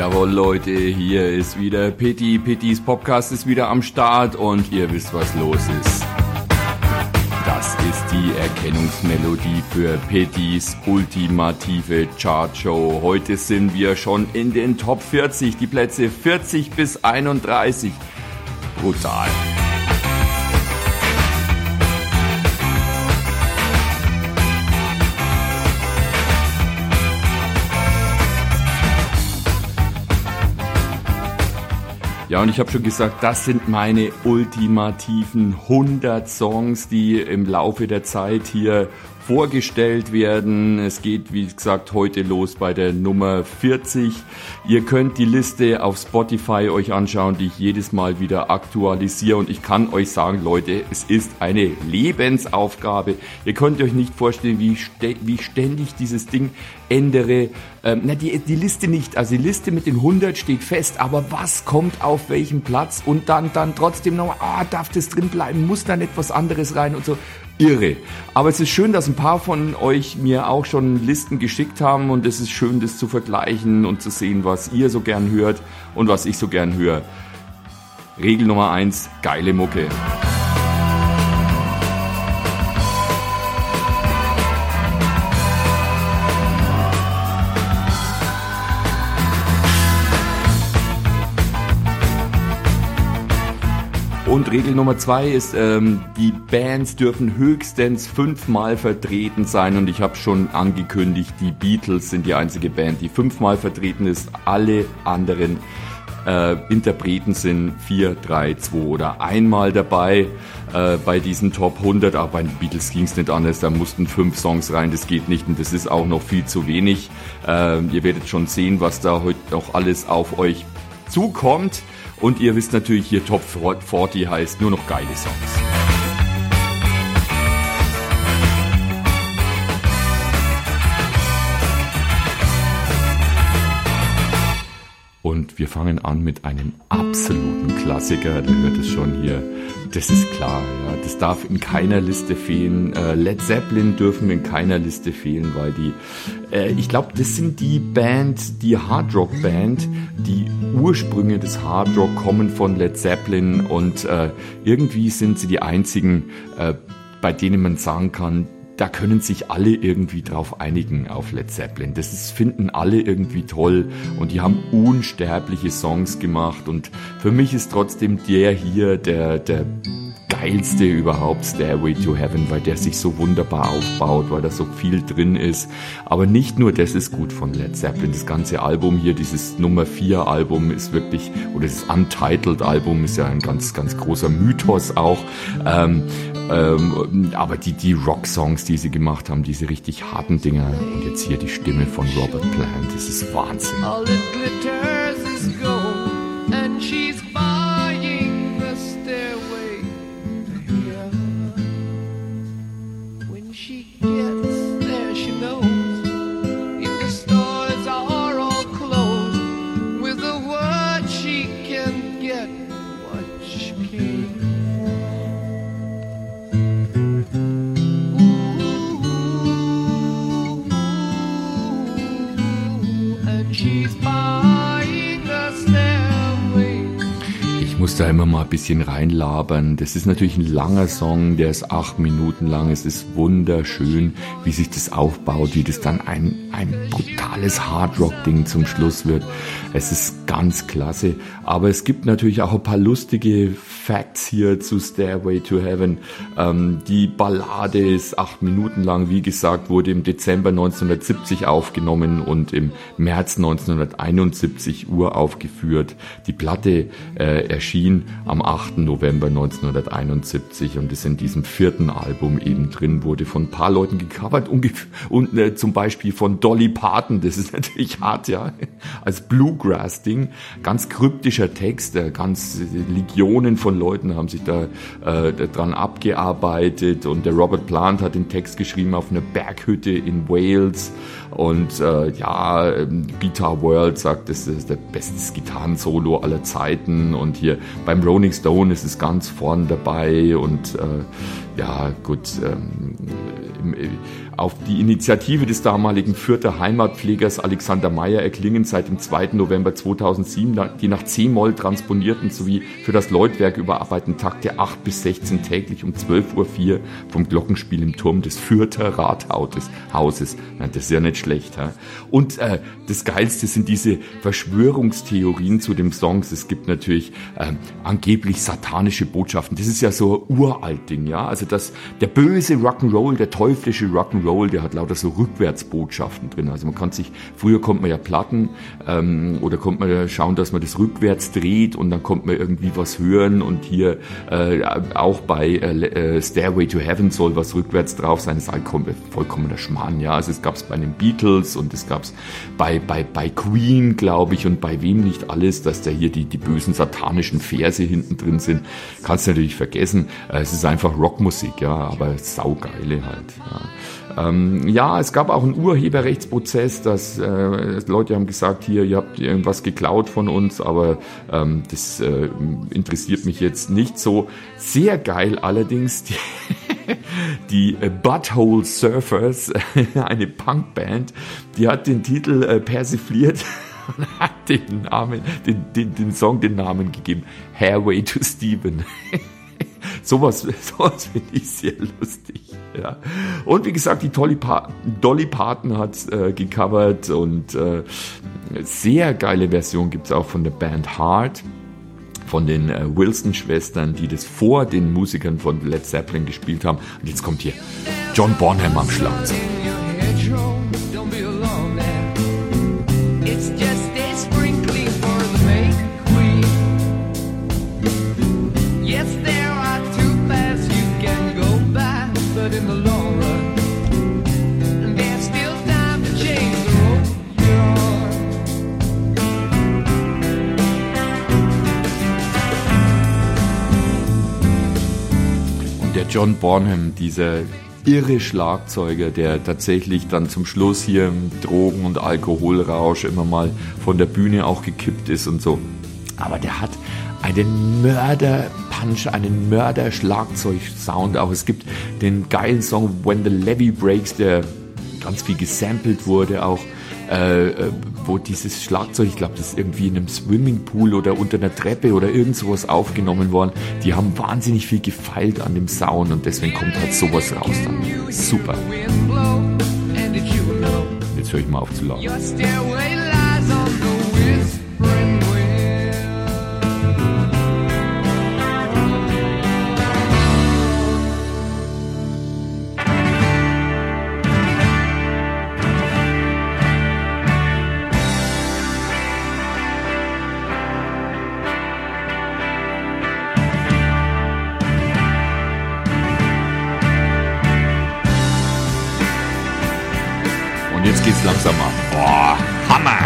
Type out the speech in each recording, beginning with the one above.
Jawohl Leute, hier ist wieder Pitti. Pittis Podcast ist wieder am Start und ihr wisst, was los ist. Das ist die Erkennungsmelodie für Pittis ultimative Chartshow. Heute sind wir schon in den Top 40, die Plätze 40 bis 31. Brutal. Ja, und ich habe schon gesagt, das sind meine ultimativen 100 Songs, die im Laufe der Zeit hier vorgestellt werden. Es geht, wie gesagt, heute los bei der Nummer 40. Ihr könnt die Liste auf Spotify euch anschauen, die ich jedes Mal wieder aktualisiere. Und ich kann euch sagen, Leute, es ist eine Lebensaufgabe. Ihr könnt euch nicht vorstellen, wie ich ständig dieses Ding ändere. Die Liste nicht. Also die Liste mit den 100 steht fest. Aber was kommt auf welchem Platz? Und dann trotzdem noch, darf das drin bleiben? Muss da nicht was anderes rein und so? Irre. Aber es ist schön, dass ein paar von euch mir auch schon Listen geschickt haben und es ist schön, das zu vergleichen und zu sehen, was ihr so gern hört und was ich so gern höre. Regel Nummer 1, geile Mucke. Und Regel Nummer 2 ist, die Bands dürfen höchstens 5-mal vertreten sein. Und ich habe schon angekündigt, die Beatles sind die einzige Band, die 5-mal vertreten ist. Alle anderen Interpreten sind 4, 3, 2 oder einmal dabei bei diesen Top 100. Aber bei den Beatles ging es nicht anders, da mussten 5 Songs rein, das geht nicht und das ist auch noch viel zu wenig. Ihr werdet schon sehen, was da heute noch alles auf euch zukommt. Und ihr wisst natürlich, hier Top 40 heißt nur noch geile Songs. Und wir fangen an mit einem absoluten Klassiker, ihr hört es schon hier, das ist klar, ja, das darf in keiner Liste fehlen. Led Zeppelin dürfen in keiner Liste fehlen, weil ich glaube, das sind die Hardrock-Band, die Ursprünge des Hardrock kommen von Led Zeppelin und irgendwie sind sie die einzigen, bei denen man sagen kann, da können sich alle irgendwie drauf einigen auf Led Zeppelin. Finden alle irgendwie toll und die haben unsterbliche Songs gemacht und für mich ist trotzdem der hier der geilste überhaupt, Stairway to Heaven, weil der sich so wunderbar aufbaut, weil da so viel drin ist. Aber nicht nur das ist gut von Led Zeppelin, das ganze Album hier, dieses Nummer 4 Album ist wirklich, oder das Untitled Album ist ja ein ganz, ganz großer Mythos auch. Aber die Rock-Songs, die sie gemacht haben, diese richtig harten Dinger und jetzt hier die Stimme von Robert Plant, das ist Wahnsinn. All it glitters is gold and she's buying the stairway to heaven. When she gets there she knows if the stores are all closed, with a word she can get what she came. Ich muss da immer mal ein bisschen reinlabern. Das ist natürlich ein langer Song, der ist 8 Minuten lang. Es ist wunderschön, wie sich das aufbaut, wie das dann ein brutales Hardrock-Ding zum Schluss wird. Es ist ganz klasse. Aber es gibt natürlich auch ein paar lustige Facts hier zu Stairway to Heaven. Die Ballade ist 8 Minuten lang. Wie gesagt, wurde im Dezember 1970 aufgenommen und im März 1971 uraufgeführt. Die Platte erschien am 8. November 1971 und ist in diesem 4. Album eben drin, wurde von ein paar Leuten gecovert und zum Beispiel von Dolly Parton, das ist natürlich hart, ja, als Bluegrass-Ding, ganz kryptischer Text, ganz Legionen von Leuten haben sich da dran abgearbeitet und der Robert Plant hat den Text geschrieben auf einer Berghütte in Wales und Guitar World sagt, das ist der beste Gitarrensolo aller Zeiten und hier beim Rolling Stone ist es ganz vorn dabei und Auf die Initiative des damaligen Fürther Heimatpflegers Alexander Meyer erklingen seit dem 2. November 2007 die nach C-Moll transponierten sowie für das Läutwerk überarbeiteten Takte 8 bis 16 täglich um 12:04 Uhr vom Glockenspiel im Turm des Fürther Rathauses. Das ist ja nicht schlecht. Ha? Und das Geilste sind diese Verschwörungstheorien zu dem Songs. Es gibt natürlich angeblich satanische Botschaften. Das ist ja so ein uralt Ding, ja. Also der böse Rock'n'Roll, der teuflische Rock'n'Roll, der hat lauter so Rückwärtsbotschaften drin. Also früher konnte man ja Platten oder konnte man ja schauen, dass man das rückwärts dreht und dann konnte man irgendwie was hören und hier auch bei Stairway to Heaven soll was rückwärts drauf sein. Das ist vollkommener Schmarrn, ja. Also es gab es bei den Beatles und es gab es bei Queen, glaube ich, und bei wem nicht alles, dass da hier die bösen satanischen Verse hinten drin sind. Kannst du natürlich vergessen. Es ist einfach Rockmusik, ja, aber saugeile halt. Ja. Es gab auch einen Urheberrechtsprozess, dass Leute haben gesagt, hier, ihr habt irgendwas geklaut von uns, aber das interessiert mich jetzt nicht so. Sehr geil allerdings die Butthole Surfers, eine Punkband, die hat den Titel persifliert und hat den Song den Namen gegeben, Hairway to Steven. Sowas finde ich sehr lustig. Ja. Und wie gesagt, die Dolly Parton hat gecovert und sehr geile Version gibt es auch von der Band Heart, von den Wilson-Schwestern, die das vor den Musikern von Led Zeppelin gespielt haben. Und jetzt kommt hier John Bonham am Schlagzeug. John Bonham, dieser irre Schlagzeuger, der tatsächlich dann zum Schluss hier im Drogen- und Alkoholrausch immer mal von der Bühne auch gekippt ist und so. Aber der hat einen Mörder-Punch, einen Mörder-Schlagzeug-Sound auch. Es gibt den geilen Song When the Levee Breaks, der ganz viel gesampelt wurde auch, wo dieses Schlagzeug, ich glaube, das ist irgendwie in einem Swimmingpool oder unter einer Treppe oder irgend sowas aufgenommen worden. Die haben wahnsinnig viel gefeilt an dem Sound und deswegen kommt halt sowas raus dann. Super. Jetzt höre ich mal auf zu lachen. Jetzt geht's langsam ab. Boah, Hammer!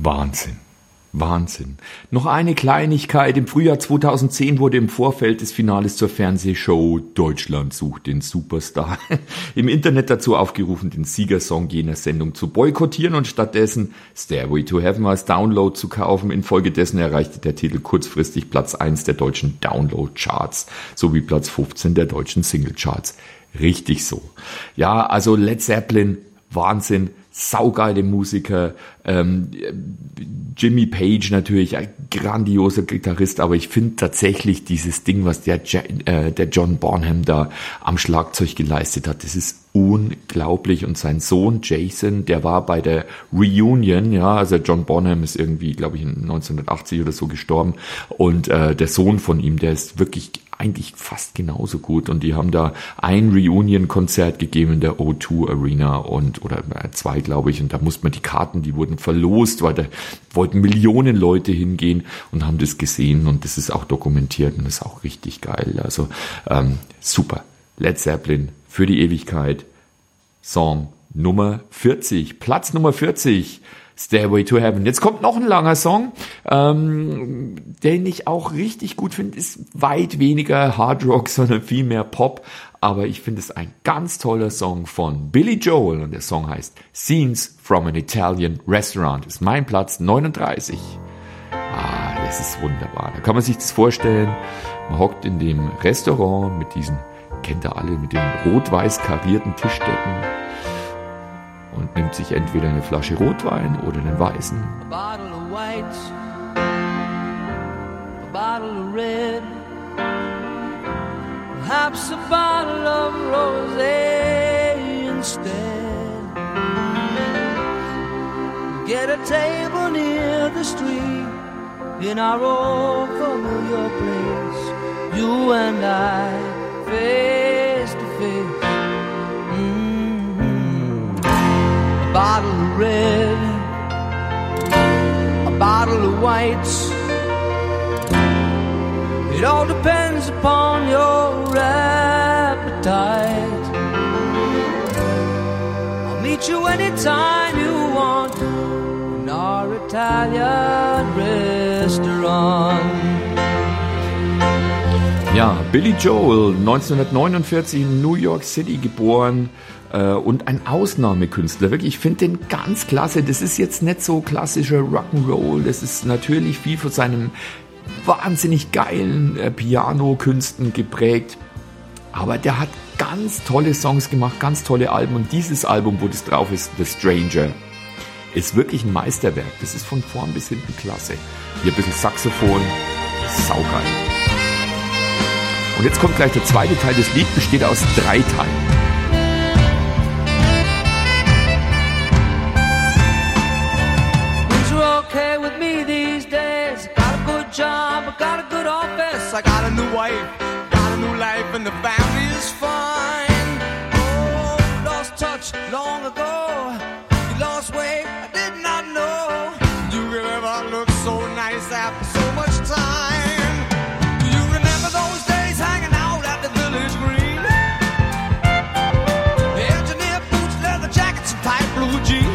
Wahnsinn. Wahnsinn. Noch eine Kleinigkeit. Im Frühjahr 2010 wurde im Vorfeld des Finales zur Fernsehshow Deutschland sucht den Superstar im Internet dazu aufgerufen, den Siegersong jener Sendung zu boykottieren und stattdessen Stairway to Heaven als Download zu kaufen. Infolgedessen erreichte der Titel kurzfristig Platz 1 der deutschen Download-Charts sowie Platz 15 der deutschen Single-Charts. Richtig so. Ja, also Led Zeppelin, Wahnsinn. Saugeile Musiker, Jimmy Page natürlich, ein grandioser Gitarrist, aber ich finde tatsächlich dieses Ding, was der John Bonham da am Schlagzeug geleistet hat, das ist unglaublich. Und sein Sohn Jason, der war bei der Reunion, ja, also John Bonham ist irgendwie, glaube ich, 1980 oder so gestorben und der Sohn von ihm, der ist wirklich eigentlich fast genauso gut und die haben da ein Reunion-Konzert gegeben in der O2 Arena oder 2, glaube ich, und da musste man die Karten, die wurden verlost, weil da wollten Millionen Leute hingehen und haben das gesehen und das ist auch dokumentiert und das ist auch richtig geil, also super. Led Zeppelin für die Ewigkeit, Song Nummer 40, Platz Nummer 40, Stairway to Heaven. Jetzt kommt noch ein langer Song, den ich auch richtig gut finde, ist weit weniger Hard Rock, sondern viel mehr Pop, aber ich finde es ein ganz toller Song von Billy Joel und der Song heißt Scenes from an Italian Restaurant. Das ist mein Platz 39. Das ist wunderbar. Da kann man sich das vorstellen, man hockt in dem Restaurant mit diesen, kennt ihr alle, mit den rot-weiß karierten Tischdecken und nimmt sich entweder eine Flasche Rotwein oder einen weißen. A bottle of white, a bottle of red, perhaps a bottle of rosé instead. Get a table near the street in our old familiar place, you and I face to face. A bottle of red, a bottle of white. It all depends upon your appetite. I'll meet you anytime you want in our Italian restaurant. Ja, Billy Joel, 1949 in New York City geboren. Und ein Ausnahmekünstler, wirklich, ich finde den ganz klasse. Das ist jetzt nicht so klassischer Rock'n'Roll, das ist natürlich viel von seinem wahnsinnig geilen Piano-Künsten geprägt, aber der hat ganz tolle Songs gemacht, ganz tolle Alben und dieses Album, wo das drauf ist, The Stranger, ist wirklich ein Meisterwerk. Das ist von vorn bis hinten klasse. Hier ein bisschen Saxophon, saugeil. Und jetzt kommt gleich der zweite Teil. Das Lied besteht aus 3 Teilen. Okay with me these days. Got a good job, I got a good office. I got a new wife, got a new life, and the family is fine. Oh, lost touch long ago. You lost weight, I did not know. You could ever look so nice after so much time. Do you remember those days hanging out at the Village Green? Engineer boots, leather jackets, and tight blue jeans.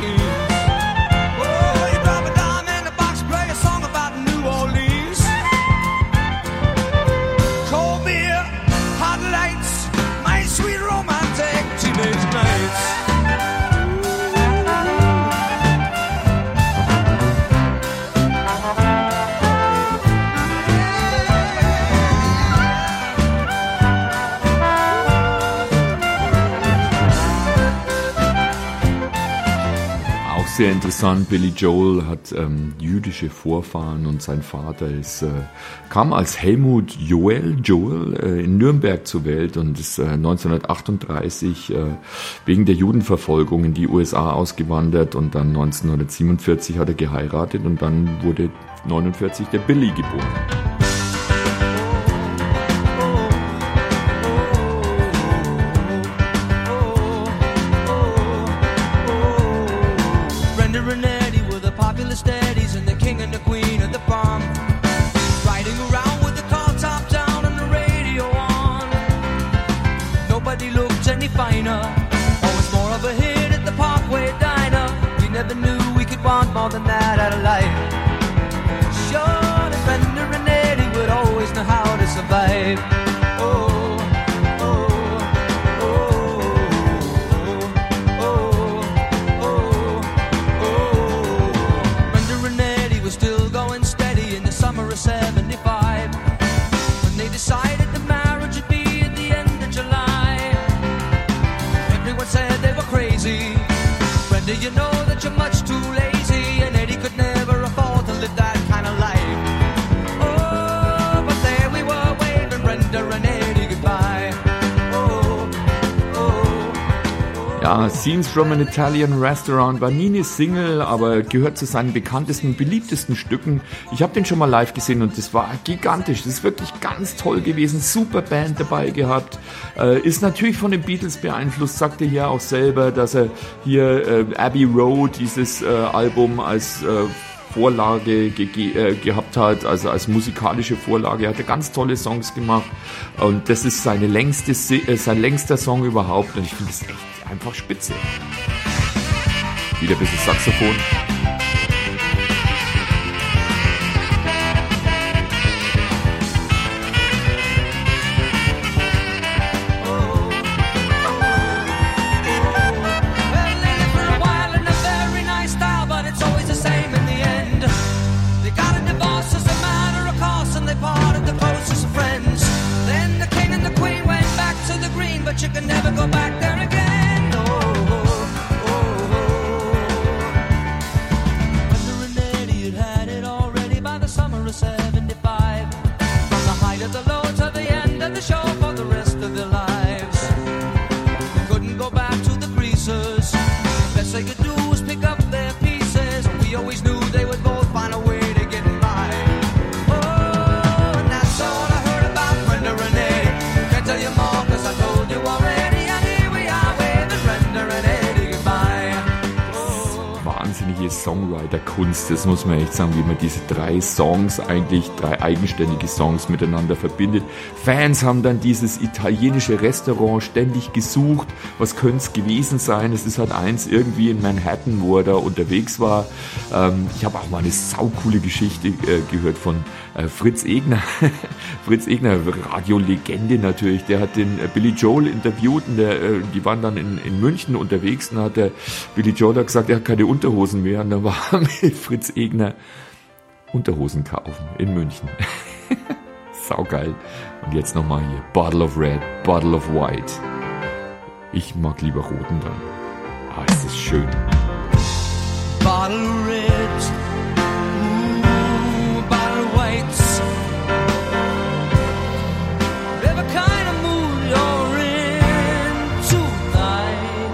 Sehr interessant, Billy Joel hat jüdische Vorfahren und sein Vater kam als Helmut Joel in Nürnberg zur Welt und ist 1938 wegen der Judenverfolgung in die USA ausgewandert und dann 1947 hat er geheiratet und dann wurde 1949 der Billy geboren. More than that out of life. life. Oh, oh, oh, oh, oh, oh. Brenda and Eddie were still going steady in the summer of 75 when they decided the marriage would be at the end of July. Everyone said they were crazy. Brenda, you know that you're much too lazy, and Eddie could never afford to live that kind of life. Oh, but there we were waving Brenda and Eddie goodbye. Oh, oh, oh. Ja, Scenes from an Italian Restaurant war nie eine Single, aber gehört zu seinen bekanntesten, beliebtesten Stücken. Ich habe den schon mal live gesehen und das war gigantisch. Das ist wirklich ganz toll gewesen. Super Band dabei gehabt. Ist natürlich von den Beatles beeinflusst, sagt er hier auch selber, dass er hier Abbey Road, dieses Album als Vorlage gehabt hat, also als musikalische Vorlage. Er hat ganz tolle Songs gemacht und das ist sein längster Song überhaupt und ich finde es echt einfach spitze. Wieder ein bisschen Saxophon. But you can never go back there again. Oh, oh, oh, oh. Brenda and Eddie had it already by the summer of 75. From the height of the low to the end of the show for the rest of their lives. They couldn't go back to the creases. Best they could do was pick up their pieces. We always knew they would both find a way to get by. Oh, and that's all I heard about Brenda and Eddie. Can't tell you more 'cause I told you already, and here we are with Brenda and Eddie goodbye. Oh. Wahnsinnige Songwriter-Kunst, das muss man echt sagen, wie man diese drei eigenständige Songs miteinander verbindet. Fans haben dann dieses italienische Restaurant ständig gesucht, was könnte es gewesen sein? Es ist halt eins irgendwie in Manhattan, wo er da unterwegs war. Ich habe auch mal eine saukoole Geschichte gehört von Fritz Egner. Fritz Egner, Radiolegende natürlich, der hat den Billy Joel interviewt und die waren dann in München unterwegs und hat der Billy Joel gesagt, er hat keine Unterhosen mehr und dann war mit Fritz Egner Unterhosen kaufen in München. Saugeil. Und jetzt nochmal hier, Bottle of Red, Bottle of White. Ich mag lieber roten dann. Ah, ist das schön. Bottle of red, ooh, bottle of whites. Whatever kind of mood you're in tonight,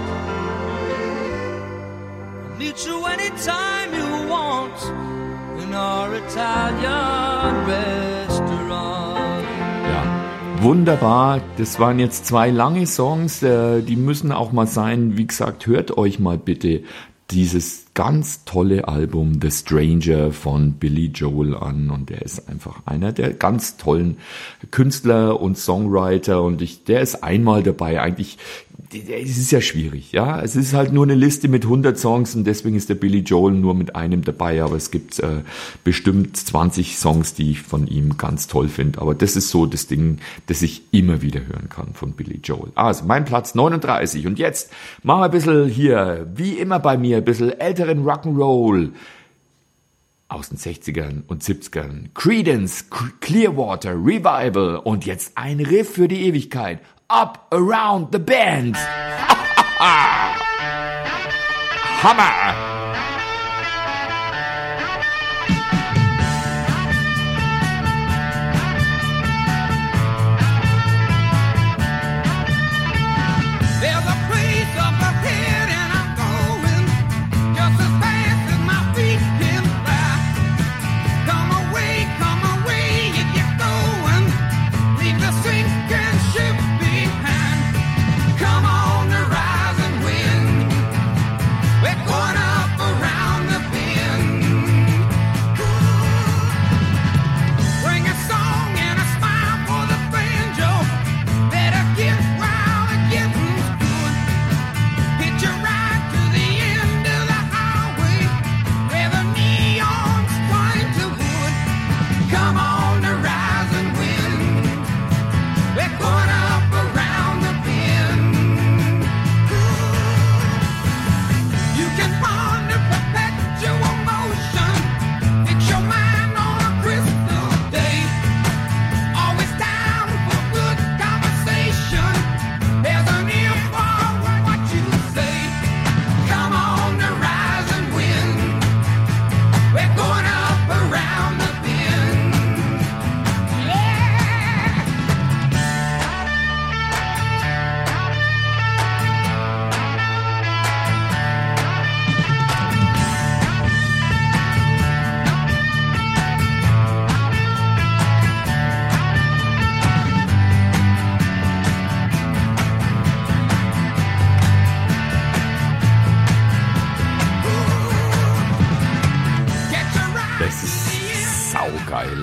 I'll meet you anytime you want in our Italian restaurant. Ja, wunderbar. Das waren jetzt 2 lange Songs. Die müssen auch mal sein. Wie gesagt, hört euch mal bitte dieses ganz tolle Album The Stranger von Billy Joel an und der ist einfach einer der ganz tollen Künstler und Songwriter und der ist einmal dabei. Eigentlich, es ist ja schwierig, ja. Es ist halt nur eine Liste mit 100 Songs und deswegen ist der Billy Joel nur mit einem dabei, aber es gibt bestimmt 20 Songs, die ich von ihm ganz toll finde. Aber das ist so das Ding, das ich immer wieder hören kann von Billy Joel. Also mein Platz 39 und jetzt machen wir ein bisschen hier, wie immer bei mir, ein bisschen älteren Rock'n'Roll aus den 60ern und 70ern. Creedence Clearwater Revival und jetzt ein Riff für die Ewigkeit. Up Around the Bend. Hammer! There's a place up ahead and I'm going just as fast as my feet can fly. Come away, you get going. Leave the sinking ship behind. Come on the rising wind. We're going up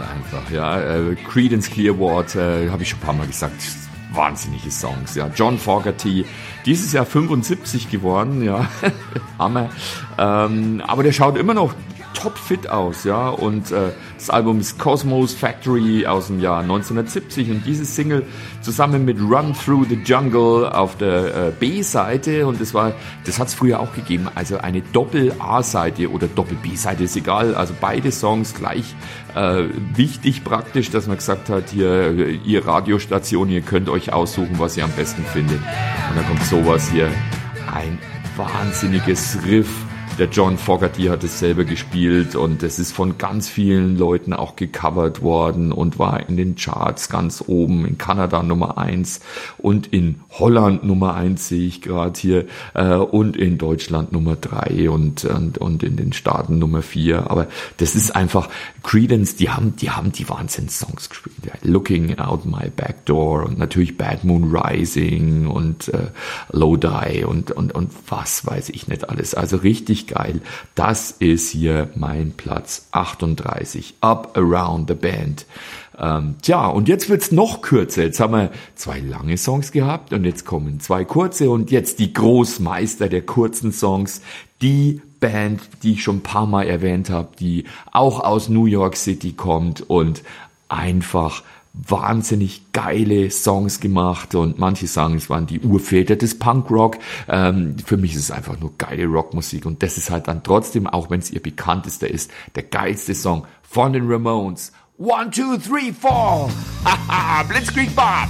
einfach, ja. Creedence Clearwater, habe ich schon ein paar Mal gesagt, wahnsinnige Songs, ja. John Fogerty, dieses Jahr 75 geworden, ja. Hammer. Aber der schaut immer noch topfit aus, ja, und das Album ist Cosmos Factory aus dem Jahr 1970 und diese Single zusammen mit Run Through the Jungle auf der B-Seite, und das hat es früher auch gegeben, also eine Doppel-A-Seite oder Doppel-B-Seite, ist egal, also beide Songs gleich wichtig praktisch, dass man gesagt hat, hier, ihr Radiostation, ihr könnt euch aussuchen, was ihr am besten findet, und dann kommt sowas hier, ein wahnsinniges Riff. Der John Fogerty hat es selber gespielt und es ist von ganz vielen Leuten auch gecovert worden und war in den Charts ganz oben, in Kanada Nummer 1 und in Holland Nummer 1 sehe ich gerade hier und in Deutschland Nummer 3 und in den Staaten Nummer 4. Aber das ist einfach, Creedence, die haben die Wahnsinns-Songs gespielt. Ja, Looking Out My Back Door und natürlich Bad Moon Rising und Lodi und was weiß ich nicht alles. Also richtig geil. Das ist hier mein Platz 38. Up Around the Bend. Und jetzt wird's noch kürzer. Jetzt haben wir 2 lange Songs gehabt und jetzt kommen 2 kurze und jetzt die Großmeister der kurzen Songs. Die Band, die ich schon ein paar Mal erwähnt habe, die auch aus New York City kommt und einfach wahnsinnig geile Songs gemacht und manche sagen, es waren die Urväter des Punkrock. Für mich ist es einfach nur geile Rockmusik und das ist halt dann trotzdem, auch wenn es ihr bekanntester ist, der geilste Song von den Ramones. 1, 2, 3, 4! Haha, Blitzkrieg Bob!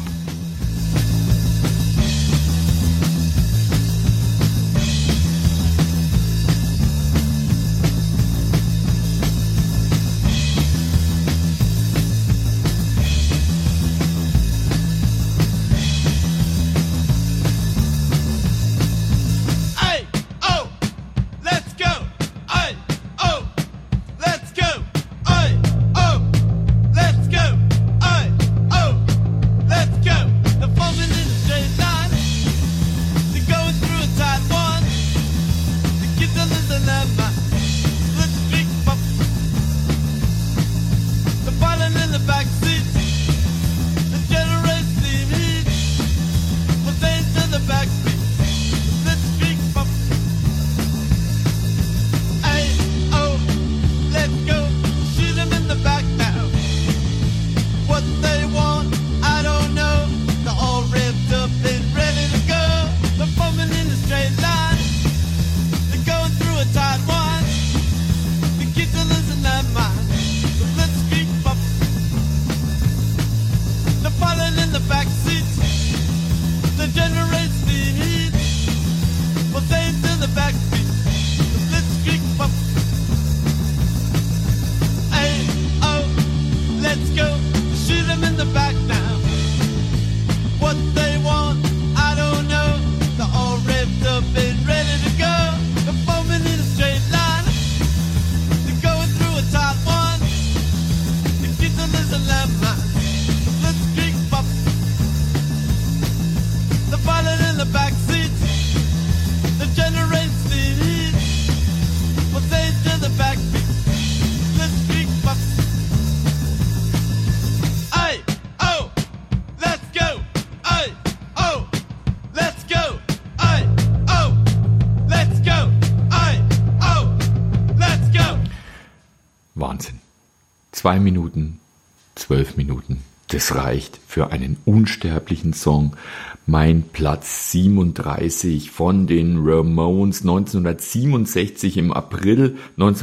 Wahnsinn. 2 Minuten, 12 Minuten. Das reicht für einen unsterblichen Song. Mein Platz 37 von den Ramones 1967, im April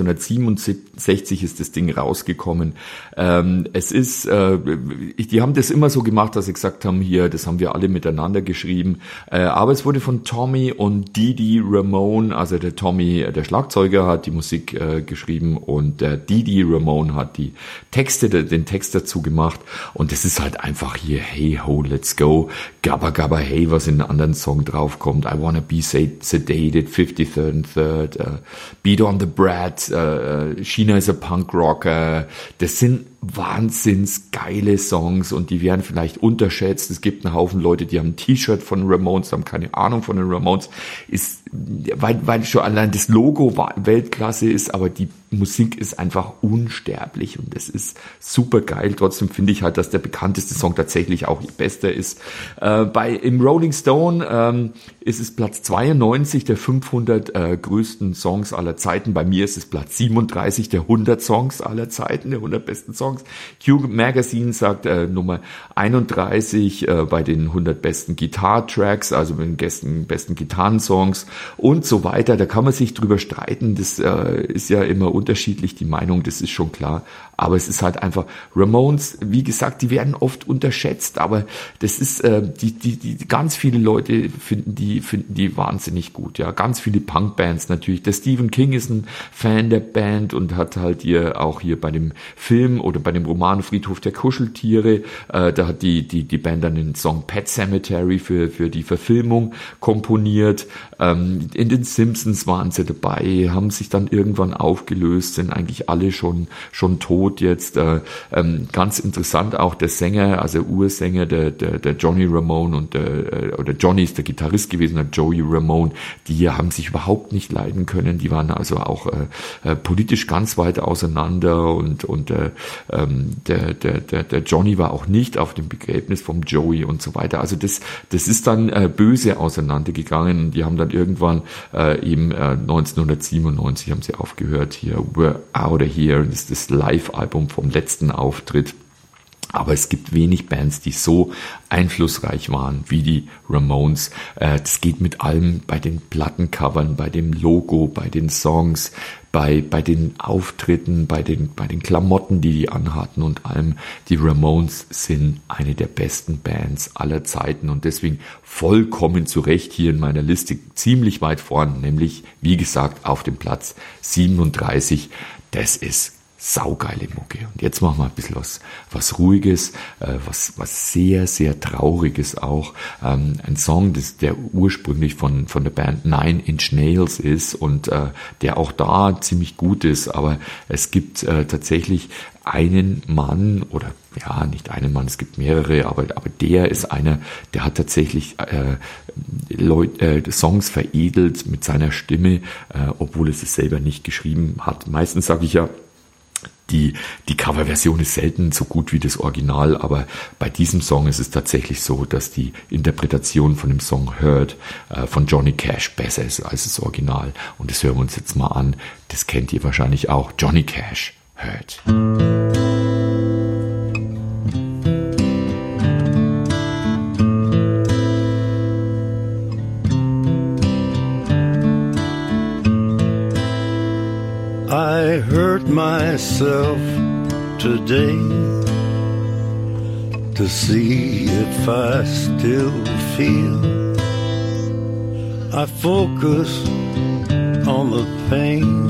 1967 ist das Ding rausgekommen. Es ist, die haben das immer so gemacht, dass sie gesagt haben, hier, das haben wir alle miteinander geschrieben. Aber es wurde von Tommy und Didi Ramone, also der Tommy, der Schlagzeuger, hat die Musik geschrieben und der Didi Ramone hat die Texte, den Text dazu gemacht. Und das ist halt einfach hier, hey ho, let's go, Gabba Gabba Hey, was in einem anderen Song draufkommt, I Wanna Be Sedated, 53rd and Third, Beat on the Brat, China is a Punk Rocker, das sind wahnsinns geile Songs und die werden vielleicht unterschätzt. Es gibt einen Haufen Leute, die haben ein T-Shirt von Ramones, haben keine Ahnung von den Ramones, weil schon allein das Logo Weltklasse ist, aber die Musik ist einfach unsterblich und das ist super geil. Trotzdem finde ich halt, dass der bekannteste Song tatsächlich auch ihr bester ist. Im Rolling Stone ist es Platz 92 der 500 größten Songs aller Zeiten. Bei mir ist es Platz 37 der 100 Songs aller Zeiten, der 100 besten Songs. Q Magazine sagt Nummer 31 bei den 100 besten Guitar-Tracks, also mit den besten Gitarrensongs und so weiter. Da kann man sich drüber streiten. Das ist ja immer unterschiedlich, die Meinung, das ist schon klar. Aber es ist halt einfach, Ramones, wie gesagt, die werden oft unterschätzt, aber das ist, die ganz viele Leute finden die wahnsinnig gut, ja. Ganz viele Punkbands natürlich. Der Stephen King ist ein Fan der Band und hat halt auch hier bei dem Film oder bei dem Roman Friedhof der Kuscheltiere, da hat die Band dann den Song Pet Cemetery für die Verfilmung komponiert. In den Simpsons waren sie dabei, haben sich dann irgendwann aufgelöst, sind eigentlich alle schon tot jetzt. Ganz interessant auch der Sänger, also Ursänger, der Johnny Ramone oder Johnny ist der Gitarrist gewesen, der Joey Ramone, die haben sich überhaupt nicht leiden können, die waren also auch politisch ganz weit auseinander und der Johnny war auch nicht auf dem Begräbnis vom Joey und so weiter. Also das ist dann böse auseinandergegangen und die haben dann irgendwann eben 1997 haben sie aufgehört hier, We're Outta Here, das ist das Live-Album vom letzten Auftritt. Aber es gibt wenig Bands, die so einflussreich waren wie die Ramones. Das geht mit allem bei den Plattencovern, bei dem Logo, bei den Songs, bei den Auftritten, bei den Klamotten, die anhatten und allem. Die Ramones sind eine der besten Bands aller Zeiten und deswegen vollkommen zu Recht hier in meiner Liste ziemlich weit vorn, nämlich, wie gesagt, auf dem Platz 37. Das ist saugeile Mucke. Und jetzt machen wir ein bisschen was Ruhiges, was sehr, sehr Trauriges auch. Ein Song, der ursprünglich von der Band Nine Inch Nails ist und der auch da ziemlich gut ist, aber es gibt tatsächlich einen Mann oder ja, nicht einen Mann, es gibt mehrere, aber der ist einer, der hat tatsächlich Songs veredelt mit seiner Stimme, obwohl es selber nicht geschrieben hat. Meistens sage ich ja, die Coverversion ist selten so gut wie das Original, aber bei diesem Song ist es tatsächlich so, dass die Interpretation von dem Song Hurt von Johnny Cash besser ist als das Original. Und das hören wir uns jetzt mal an. Das kennt ihr wahrscheinlich auch. Johnny Cash, Hurt. I hurt myself today to see if I still feel. I focus on the pain,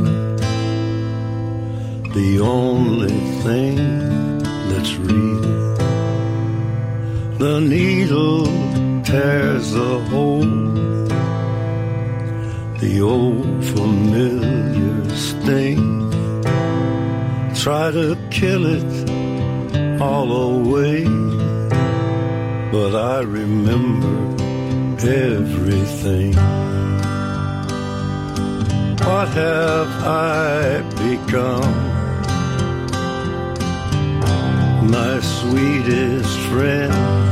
the only thing that's real. The needle tears a hole, the old familiar sting. Try to kill it all away, but I remember everything. What have I become? My sweetest friend.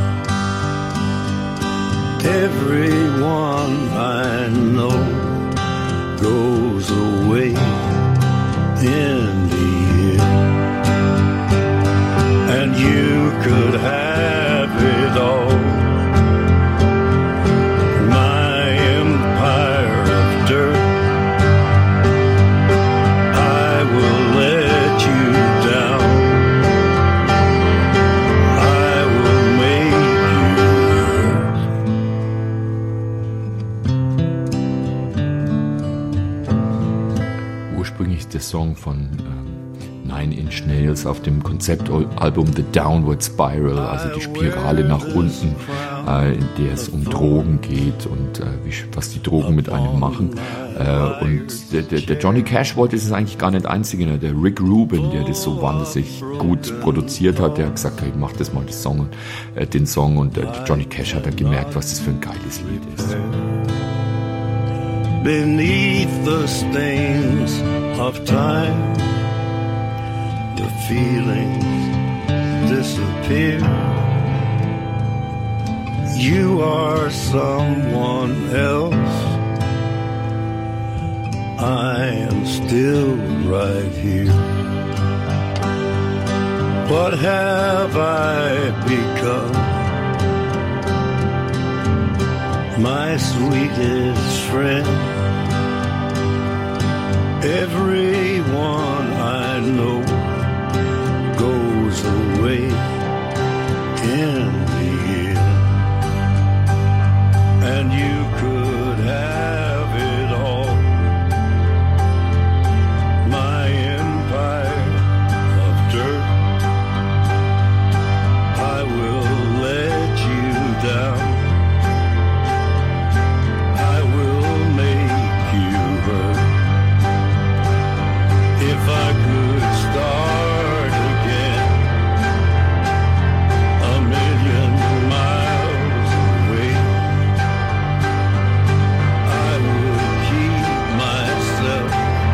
Everyone I know goes away in the end, and you could have it all. My empire of dirt, I will let you down. I will make you hurt. Ursprünglich ist der Song von Nine Inch Nails auf dem Konzeptalbum The Downward Spiral, also die Spirale nach unten, in der es um Drogen geht und was die Drogen mit einem machen. Und der Johnny Cash wollte es eigentlich gar nicht einzige, ne? Der Rick Rubin, der das so wahnsinnig gut produziert hat, der hat gesagt, hey, mach das mal den Song und der Johnny Cash hat dann gemerkt, was das für ein geiles Lied ist. Beneath the stains of time, the feelings disappear. You are someone else. I am still right here. What have I become? My sweetest friend. Everyone I know goes away in the end, and you could have it all. My empire of dirt, I will let you down. I will make you hurt. If I could start again, a million miles away, I would keep myself.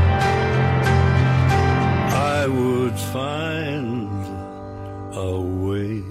I would find a way.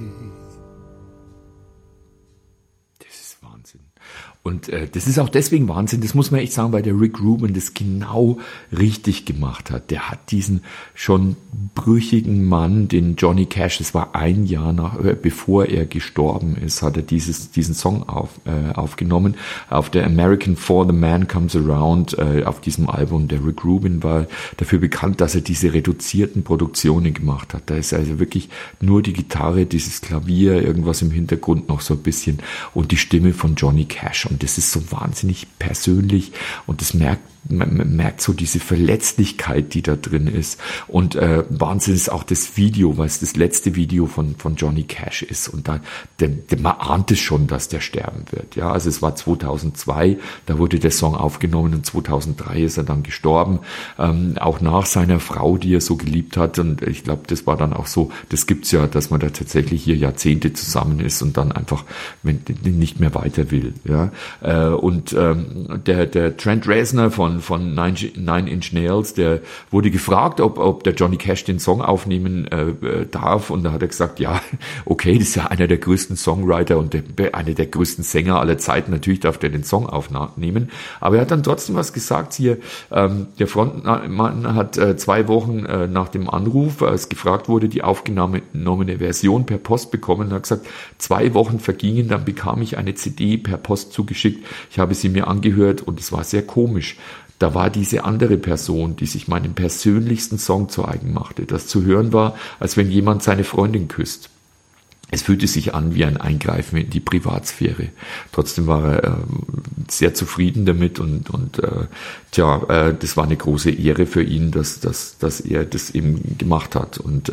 Das ist Wahnsinn. Und das ist auch deswegen Wahnsinn, das muss man echt sagen, weil der Rick Rubin das genau richtig gemacht hat. Der hat diesen schon brüchigen Mann, den Johnny Cash, das war ein Jahr bevor er gestorben ist, hat er diesen Song aufgenommen. Auf der American For the Man Comes Around, auf diesem Album. Der Rick Rubin war dafür bekannt, dass er diese reduzierten Produktionen gemacht hat. Da ist also wirklich nur die Gitarre, dieses Klavier, irgendwas im Hintergrund noch so ein bisschen und die Stimme von Johnny Cash. Und das ist so wahnsinnig persönlich und man merkt so diese Verletzlichkeit, die da drin ist. Und Wahnsinn ist auch das Video, weil es das letzte Video von Johnny Cash ist. Und man ahnt es schon, dass der sterben wird. Ja, also es war 2002, da wurde der Song aufgenommen und 2003 ist er dann gestorben. Auch nach seiner Frau, die er so geliebt hat. Und ich glaube, das war dann auch so, das gibt's ja, dass man da tatsächlich hier Jahrzehnte zusammen ist und dann einfach nicht mehr weiter will. Ja, und der Trent Reznor von Nine Inch Nails, der wurde gefragt, ob der Johnny Cash den Song aufnehmen darf, und da hat er gesagt, ja, okay, das ist ja einer der größten Songwriter und einer der größten Sänger aller Zeiten, natürlich darf der den Song aufnehmen, aber er hat dann trotzdem was gesagt hier, der Frontmann hat 2 Wochen nach dem Anruf, als gefragt wurde, die aufgenommene Version per Post bekommen und hat gesagt, 2 Wochen vergingen, dann bekam ich eine CD per Post zugeschickt, ich habe sie mir angehört und es war sehr komisch. Da war diese andere Person, die sich meinen persönlichsten Song zu eigen machte. Das zu hören war, als wenn jemand seine Freundin küsst. Es fühlte sich an wie ein Eingreifen in die Privatsphäre. Trotzdem war er sehr zufrieden damit und das war eine große Ehre für ihn, dass er das eben gemacht hat. Und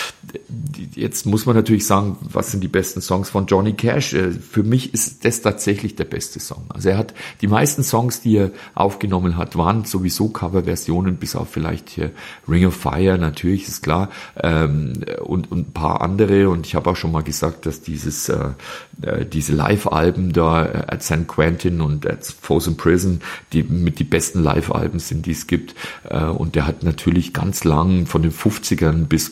jetzt muss man natürlich sagen, was sind die besten Songs von Johnny Cash? Für mich ist das tatsächlich der beste Song. Also er hat die meisten Songs, die er aufgenommen hat, waren sowieso Coverversionen, bis auf vielleicht hier Ring of Fire, natürlich ist klar, und ein paar andere. Und ich habe auch schon mal gesagt, dass diese Live-Alben da at San Quentin und at Folsom Prison die mit die besten Live-Alben sind, die es gibt. Und der hat natürlich ganz lang von den 50ern bis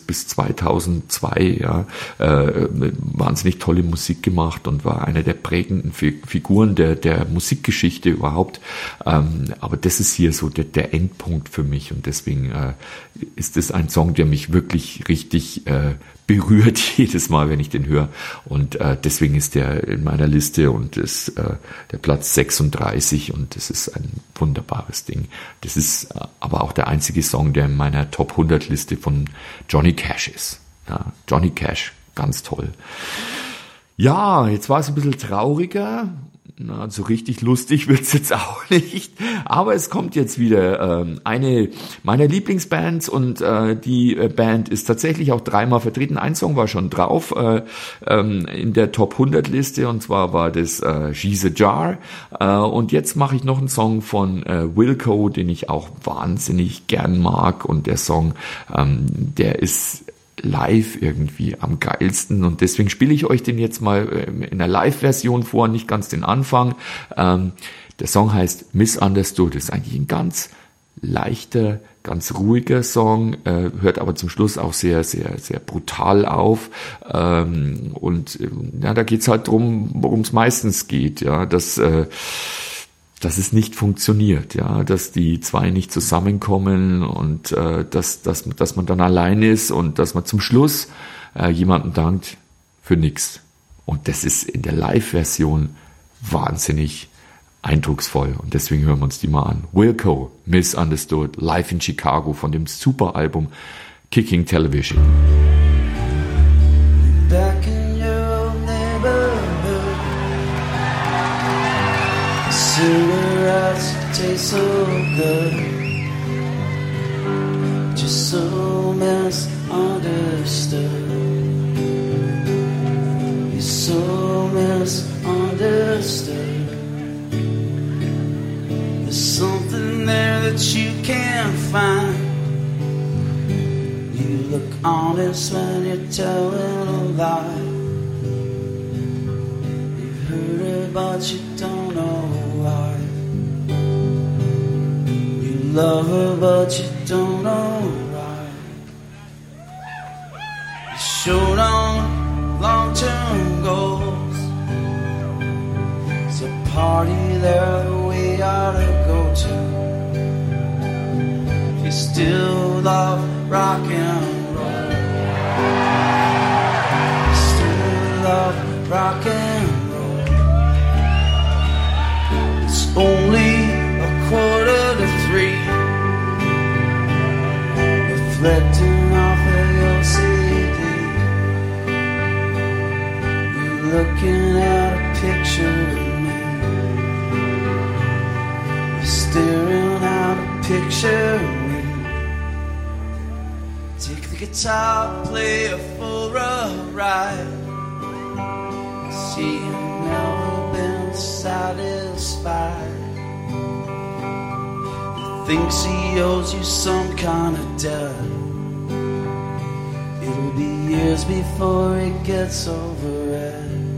2002 wahnsinnig tolle Musik gemacht und war einer der prägenden Figuren der Musikgeschichte überhaupt. Aber das ist hier so der Endpunkt für mich und deswegen ist es ein Song, der mich wirklich richtig berührt jedes Mal, wenn ich den höre. Und deswegen ist der in meiner Liste und ist der Platz 36 und das ist ein wunderbares Ding. Das ist aber auch der einzige Song, der in meiner Top 100 Liste von Johnny Cash ist. Ja, Johnny Cash, ganz toll. Ja, jetzt war es ein bisschen trauriger. Na, so richtig lustig wird's jetzt auch nicht. Aber es kommt jetzt wieder eine meiner Lieblingsbands und die Band ist tatsächlich auch 3-mal vertreten. Ein Song war schon drauf in der Top 100 Liste und zwar war das She's a Jar. Und jetzt mache ich noch einen Song von Wilco, den ich auch wahnsinnig gern mag und der Song, der ist live irgendwie am geilsten und deswegen spiele ich euch den jetzt mal in der Live-Version vor, nicht ganz den Anfang. Der Song heißt Misunderstood, ist eigentlich ein ganz leichter, ganz ruhiger Song, hört aber zum Schluss auch sehr, sehr, sehr brutal auf und ja, da geht's halt drum, worum es meistens geht, ja, dass es nicht funktioniert, ja, dass die zwei nicht zusammenkommen und dass man dann allein ist und dass man zum Schluss jemandem dankt für nichts. Und das ist in der Live-Version wahnsinnig eindrucksvoll und deswegen hören wir uns die mal an. Wilco, Misunderstood, live in Chicago von dem super Album Kicking Television. Back in your neighborhood, cigarettes taste so good, just so misunderstood. You're so misunderstood. There's something there that you can't find. You look honest when you're telling a lie. You've heard it but you don't know why. You love her but you don't know why. You showed on long-term goals. It's a party there we ought to go to. If you still love rock and roll, if you still love rock and roll, it's only 2:45. Reflecting off of your CD, you're looking at a picture of me. You're staring at a picture of me. Take the guitar, play it for a ride. See, you've never been satisfied. Thinks he owes you some kind of debt. It'll be years before he gets over it.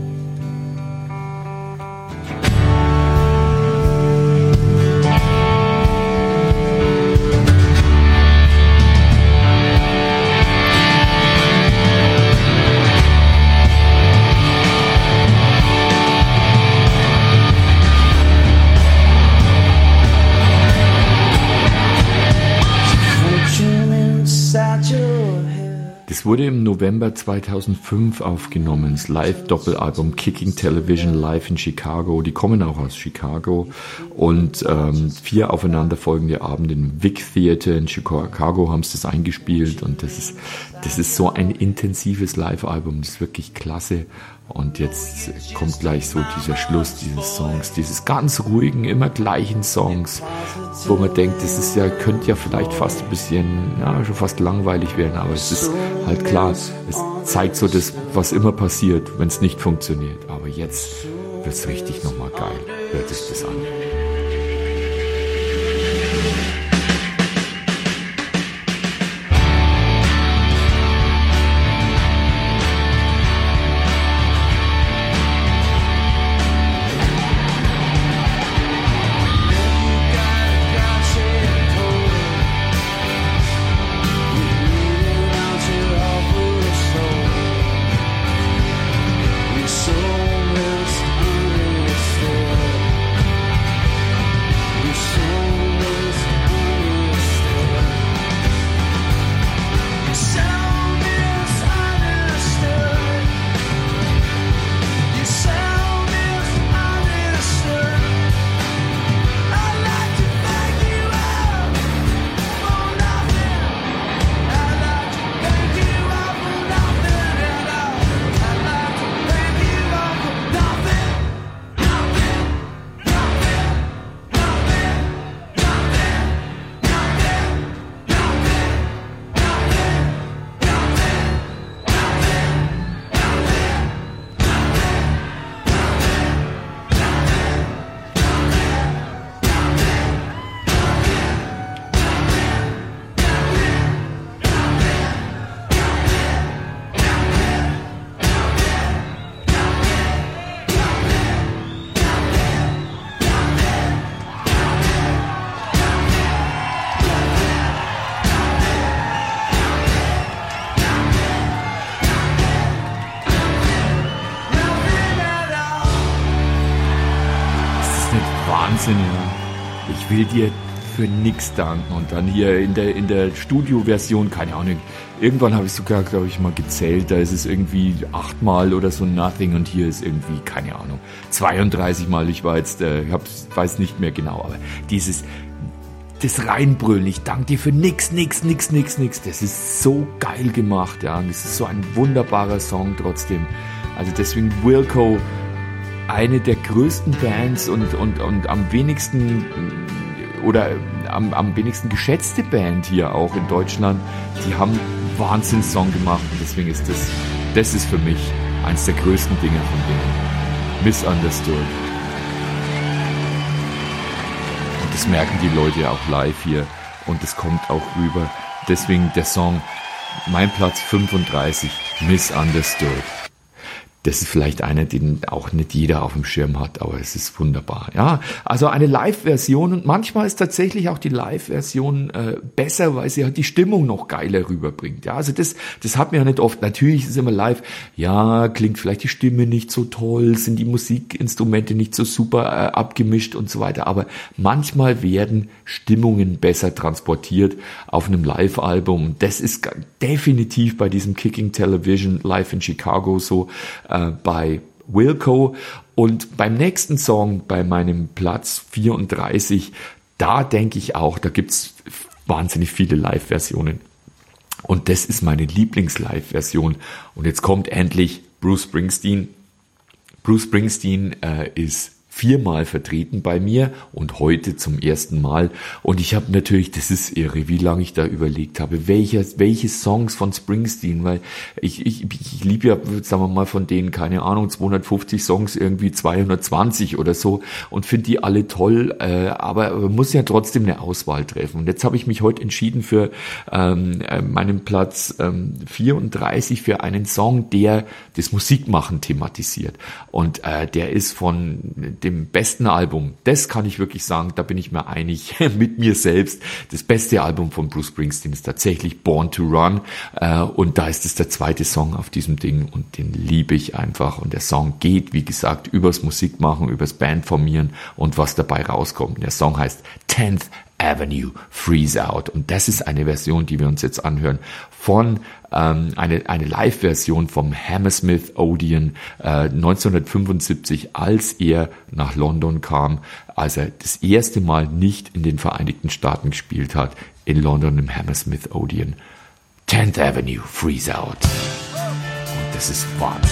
Es wurde im November 2005 aufgenommen, das Live-Doppelalbum Kicking Television live in Chicago. Die kommen auch aus Chicago und 4 aufeinanderfolgende Abende im Vic Theater in Chicago haben sie das eingespielt und das ist so ein intensives Live-Album, das ist wirklich klasse. Und jetzt kommt gleich so dieser Schluss dieses Songs, dieses ganz ruhigen, immer gleichen Songs, wo man denkt, das ist ja, könnte ja vielleicht fast ein bisschen, ja, schon fast langweilig werden, aber es ist halt klar, es zeigt so das, was immer passiert, wenn es nicht funktioniert. Aber jetzt wird es richtig nochmal geil. Hört sich das an. So misunderstood. Wahnsinn, ja. Ich will dir für nix danken. Und dann hier in der Studio-Version, keine Ahnung, irgendwann habe ich sogar, glaube ich, mal gezählt, da ist es irgendwie 8-mal oder so Nothing und hier ist irgendwie, keine Ahnung, 32-mal. Ich war jetzt, weiß nicht mehr genau, aber das Reinbrüllen, ich danke dir für nix, das ist so geil gemacht, ja, und das ist so ein wunderbarer Song trotzdem. Also deswegen Wilco, eine der größten Bands und am wenigsten oder am wenigsten geschätzte Band hier auch in Deutschland, die haben einen Wahnsinnssong gemacht und deswegen ist das ist für mich eins der größten Dinge von denen. Misunderstood. Und das merken die Leute auch live hier und das kommt auch rüber. Deswegen der Song, mein Platz 35, Misunderstood. Das ist vielleicht einer, den auch nicht jeder auf dem Schirm hat, aber es ist wunderbar. Ja, also eine Live-Version und manchmal ist tatsächlich auch die Live-Version besser, weil sie halt die Stimmung noch geiler rüberbringt. Ja, also das hat mir ja nicht oft. Natürlich ist es immer live. Ja, klingt vielleicht die Stimme nicht so toll, sind die Musikinstrumente nicht so super abgemischt und so weiter. Aber manchmal werden Stimmungen besser transportiert auf einem Live-Album. Das ist definitiv bei diesem Kicking Television Live in Chicago so. Bei Wilco und beim nächsten Song, bei meinem Platz 34, da denke ich auch, da gibt's wahnsinnig viele Live-Versionen und das ist meine Lieblings-Live-Version und jetzt kommt endlich Bruce Springsteen. Bruce Springsteen ist 4-mal vertreten bei mir und heute zum ersten Mal. Und ich habe natürlich, das ist irre, wie lange ich da überlegt habe, welche Songs von Springsteen, weil ich liebe ja, sagen wir mal, von denen, keine Ahnung, 250 Songs, irgendwie 220 oder so und finde die alle toll, aber man muss ja trotzdem eine Auswahl treffen. Und jetzt habe ich mich heute entschieden für meinen Platz 34 für einen Song, der das Musikmachen thematisiert. Und der ist von dem besten Album, das kann ich wirklich sagen, da bin ich mir einig mit mir selbst. Das beste Album von Bruce Springsteen ist tatsächlich Born to Run und da ist es der zweite Song auf diesem Ding und den liebe ich einfach und der Song geht, wie gesagt, übers Musikmachen, übers Bandformieren und was dabei rauskommt. Der Song heißt 10th Avenue Freeze Out und das ist eine Version, die wir uns jetzt anhören von eine Live-Version vom Hammersmith Odeon 1975, als er nach London kam, als er das erste Mal nicht in den Vereinigten Staaten gespielt hat, in London im Hammersmith Odeon. 10th Avenue Freeze Out. Und das ist Wahnsinn.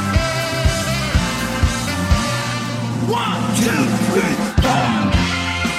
One, two, three, four.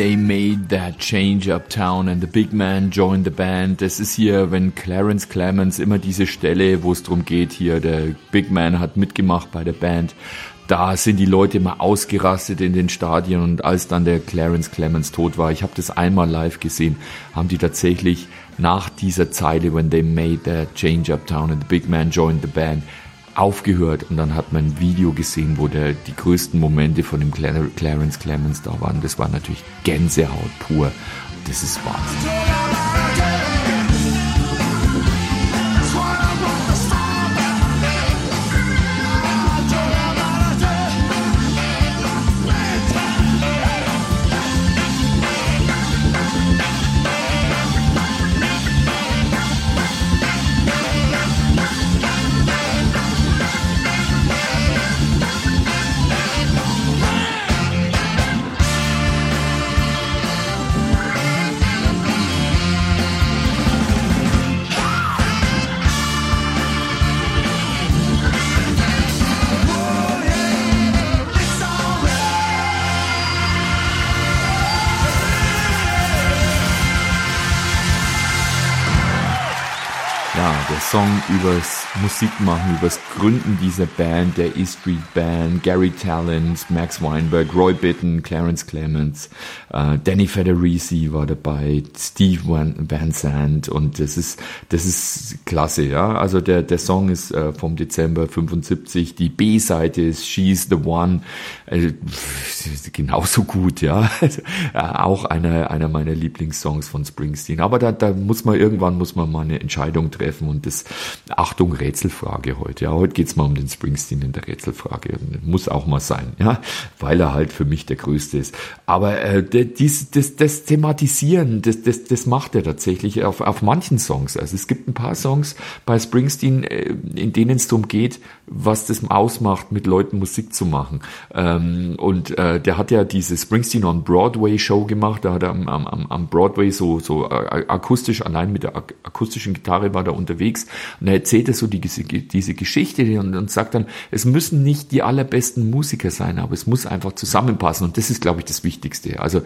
they made that change uptown and the big man joined the band. Das ist hier, wenn Clarence Clemons, immer diese Stelle, wo es darum geht, hier der Big Man hat mitgemacht bei der Band. Da sind die Leute immer ausgerastet in den Stadien, und als dann der Clarence Clemons tot war, ich habe das einmal live gesehen, haben die tatsächlich nach dieser Zeile, when they made that change uptown and the big man joined the band, aufgehört, und dann hat man ein Video gesehen, wo die größten Momente von dem Clarence Clemons da waren. Das war natürlich Gänsehaut pur. Das ist Wahnsinn. Song übers Musikmachen, übers Gründen dieser Band, der E Street Band, Gary Tallent, Max Weinberg, Roy Bittan, Clarence Clemons, Danny Federici war dabei, Steve Van Sant, und das ist klasse, ja. Also der Song ist vom Dezember 75, die B-Seite ist She's the One, genauso gut, ja. Auch einer meiner Lieblingssongs von Springsteen. Aber da muss man mal eine Entscheidung treffen, und das, Achtung, Rätselfrage heute. Ja, heute geht's mal um den Springsteen in der Rätselfrage. Muss auch mal sein, ja, weil er halt für mich der Größte ist. Aber das Thematisieren, das macht er tatsächlich auf manchen Songs. Also es gibt ein paar Songs bei Springsteen, in denen es darum geht, was das ausmacht, mit Leuten Musik zu machen. Und der hat ja diese Springsteen on Broadway Show gemacht. Da hat er am Broadway so akustisch, allein mit der akustischen Gitarre war er unterwegs, und er erzählt so diese Geschichte und sagt dann, es müssen nicht die allerbesten Musiker sein, aber es muss einfach zusammenpassen, und das ist, glaube ich, das Wichtigste. Also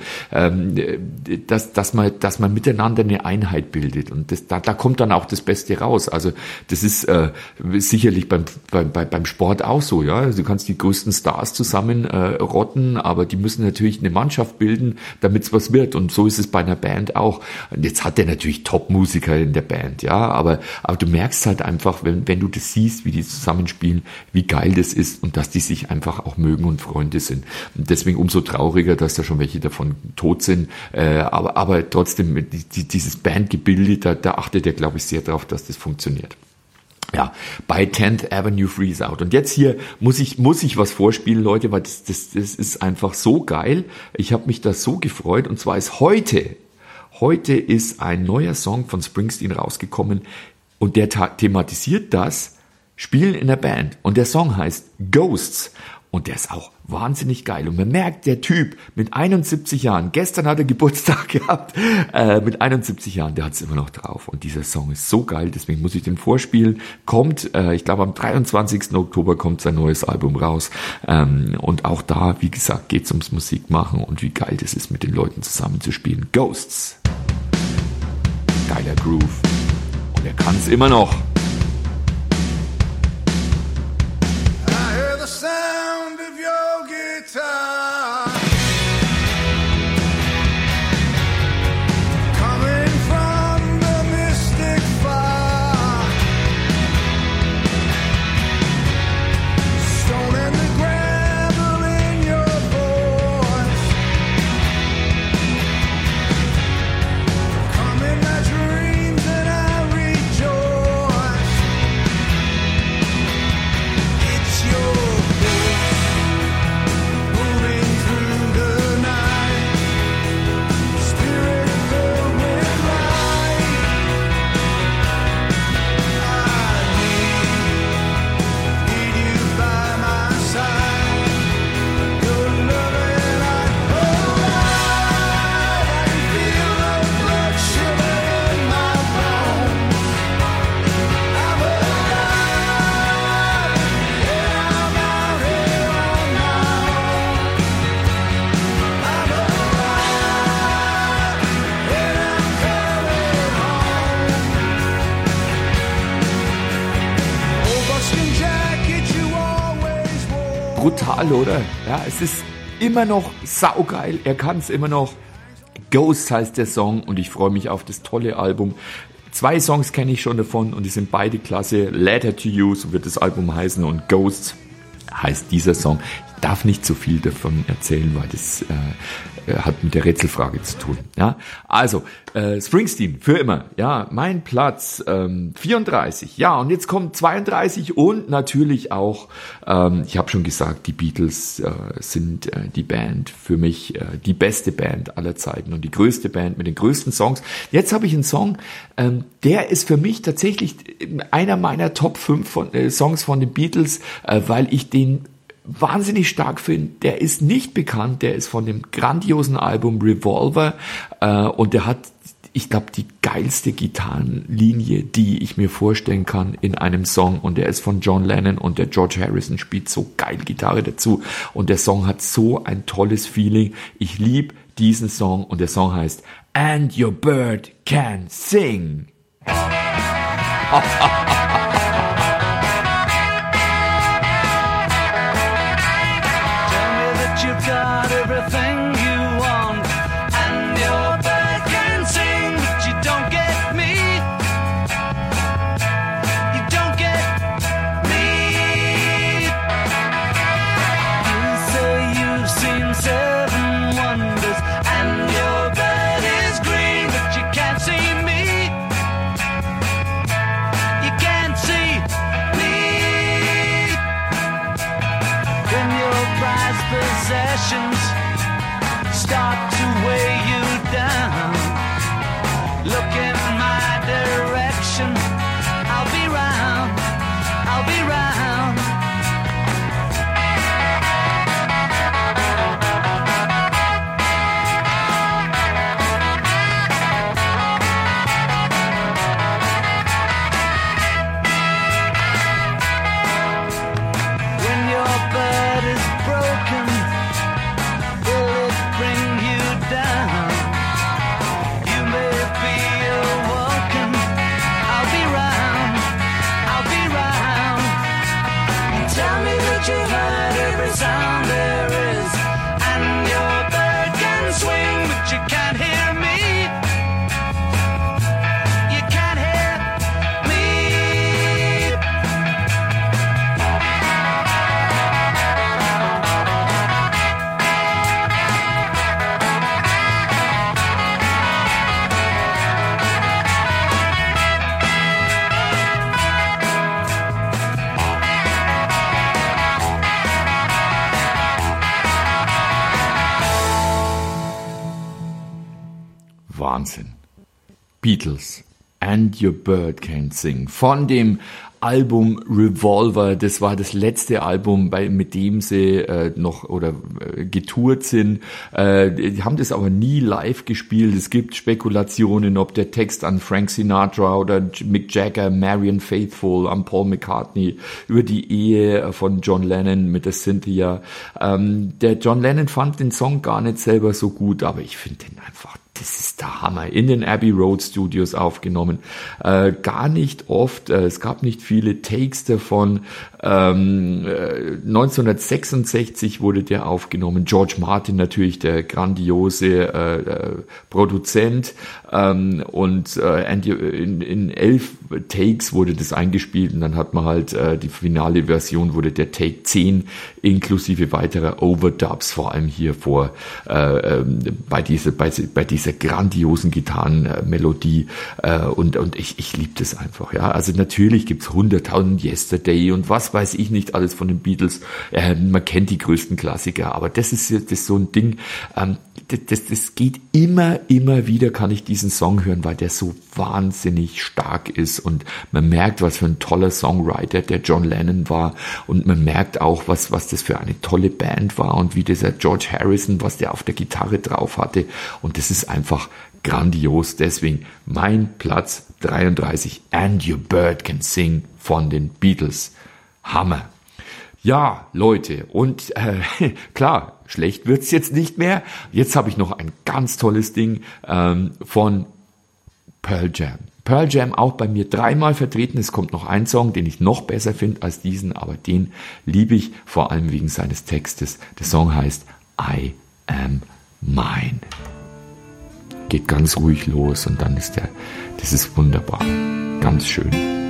dass man miteinander eine Einheit bildet, und da kommt dann auch das Beste raus. Also das ist sicherlich beim Sport auch so, ja. Also du kannst die größten Stars zusammen rotten, aber die müssen natürlich eine Mannschaft bilden, damit es was wird, und so ist es bei einer Band auch. Und jetzt hat er natürlich Top-Musiker in der Band, ja, aber du merkst halt einfach, wenn du das siehst, wie die zusammenspielen, wie geil das ist, und dass die sich einfach auch mögen und Freunde sind. Und deswegen umso trauriger, dass da schon welche davon tot sind, aber trotzdem, dieses Bandgebilde, da achtet er, glaube ich, sehr darauf, dass das funktioniert. Ja, bei 10th Avenue Freeze Out. Und jetzt hier muss ich was vorspielen, Leute, weil das ist einfach so geil. Ich habe mich da so gefreut, und zwar ist heute ist ein neuer Song von Springsteen rausgekommen, und der thematisiert das Spielen in der Band. Und der Song heißt Ghosts. Und der ist auch wahnsinnig geil. Und man merkt, der Typ mit 71 Jahren, gestern hat er Geburtstag gehabt, mit 71 Jahren, der hat es immer noch drauf. Und dieser Song ist so geil, deswegen muss ich den vorspielen. Kommt, ich glaube am 23. Oktober kommt sein neues Album raus. Und auch da, wie gesagt, geht es ums Musikmachen und wie geil das ist, mit den Leuten zusammen zu spielen. Ghosts. Geiler Groove. Und er kann es immer noch. Come in my dreams and I rejoice. brutal, oder? Ja, es ist immer noch saugeil, er kann es immer noch. Ghosts heißt der Song und ich freue mich auf das tolle Album. 2 Songs kenne ich schon davon und die sind beide klasse. Letter to You, so wird das Album heißen, und Ghosts heißt dieser Song. Ich darf nicht so viel davon erzählen, weil das hat mit der Rätselfrage zu tun. Ja, also Springsteen für immer. Ja, mein Platz 34. Ja, und jetzt kommt 32 und natürlich auch. Ich habe schon gesagt, die Beatles sind die Band für mich, die beste Band aller Zeiten und die größte Band mit den größten Songs. Jetzt habe ich einen Song, der ist für mich tatsächlich einer meiner Top 5 Songs von den Beatles, weil ich den wahnsinnig stark finde. Der ist nicht bekannt, der ist von dem grandiosen Album Revolver und der hat, ich glaube, die geilste Gitarrenlinie, die ich mir vorstellen kann in einem Song, und der ist von John Lennon und der George Harrison spielt so geil Gitarre dazu und der Song hat so ein tolles Feeling. Ich liebe diesen Song und der Song heißt And Your Bird Can Sing. You've got everything you want, and your bird can sing, but you don't get me. You don't get me. You say you've seen 7 wonders, and your bird is green, but you can't see me. You can't see me. When your prized possessions start to weigh you down, look in my direction. I'll be round, I'll be round. When your bird is broken, will it bring you down? You may be awoken. I'll be round, I'll be round. Tell me that you heard every sound there is, and your bird can swing, but you can't hear me. You can't hear me. Wahnsinn. Beatles, And Your Bird Can Sing, von dem Album Revolver. Das war das letzte Album, mit dem sie getourt sind. Die haben das aber nie live gespielt. Es gibt Spekulationen, ob der Text an Frank Sinatra oder Mick Jagger, Marianne Faithfull, an Paul McCartney, über die Ehe von John Lennon mit der Cynthia. Der John Lennon fand den Song gar nicht selber so gut, aber ich finde den einfach, das ist der Hammer. In den Abbey Road Studios aufgenommen. Gar nicht oft. Es gab nicht viele Takes davon. 1966 wurde der aufgenommen. George Martin natürlich, der grandiose Produzent. Und in 11 Takes wurde das eingespielt. Und dann hat man halt die finale Version, wurde der Take 10 inklusive weiterer Overdubs, vor allem hier bei dieser grandiosen Gitarrenmelodie, und ich liebe das einfach, ja. Also natürlich gibt's 100.000 Yesterday und was weiß ich nicht alles von den Beatles. Man kennt die größten Klassiker, aber das ist so ein Ding, das geht immer wieder, kann ich diesen Song hören, weil der so wahnsinnig stark ist und man merkt, was für ein toller Songwriter der John Lennon war und man merkt auch, was das für eine tolle Band war und wie dieser George Harrison, was der auf der Gitarre drauf hatte, und das ist einfach grandios. Deswegen mein Platz 33, And Your Bird Can Sing von den Beatles. Hammer. Ja, Leute, und klar, schlecht wird's jetzt nicht mehr. Jetzt habe ich noch ein ganz tolles Ding von Pearl Jam. Pearl Jam auch bei mir 3-mal vertreten. Es kommt noch ein Song, den ich noch besser finde als diesen, aber den liebe ich vor allem wegen seines Textes. Der Song heißt I Am Mine. Geht ganz ruhig los und dann das ist wunderbar. Ganz schön.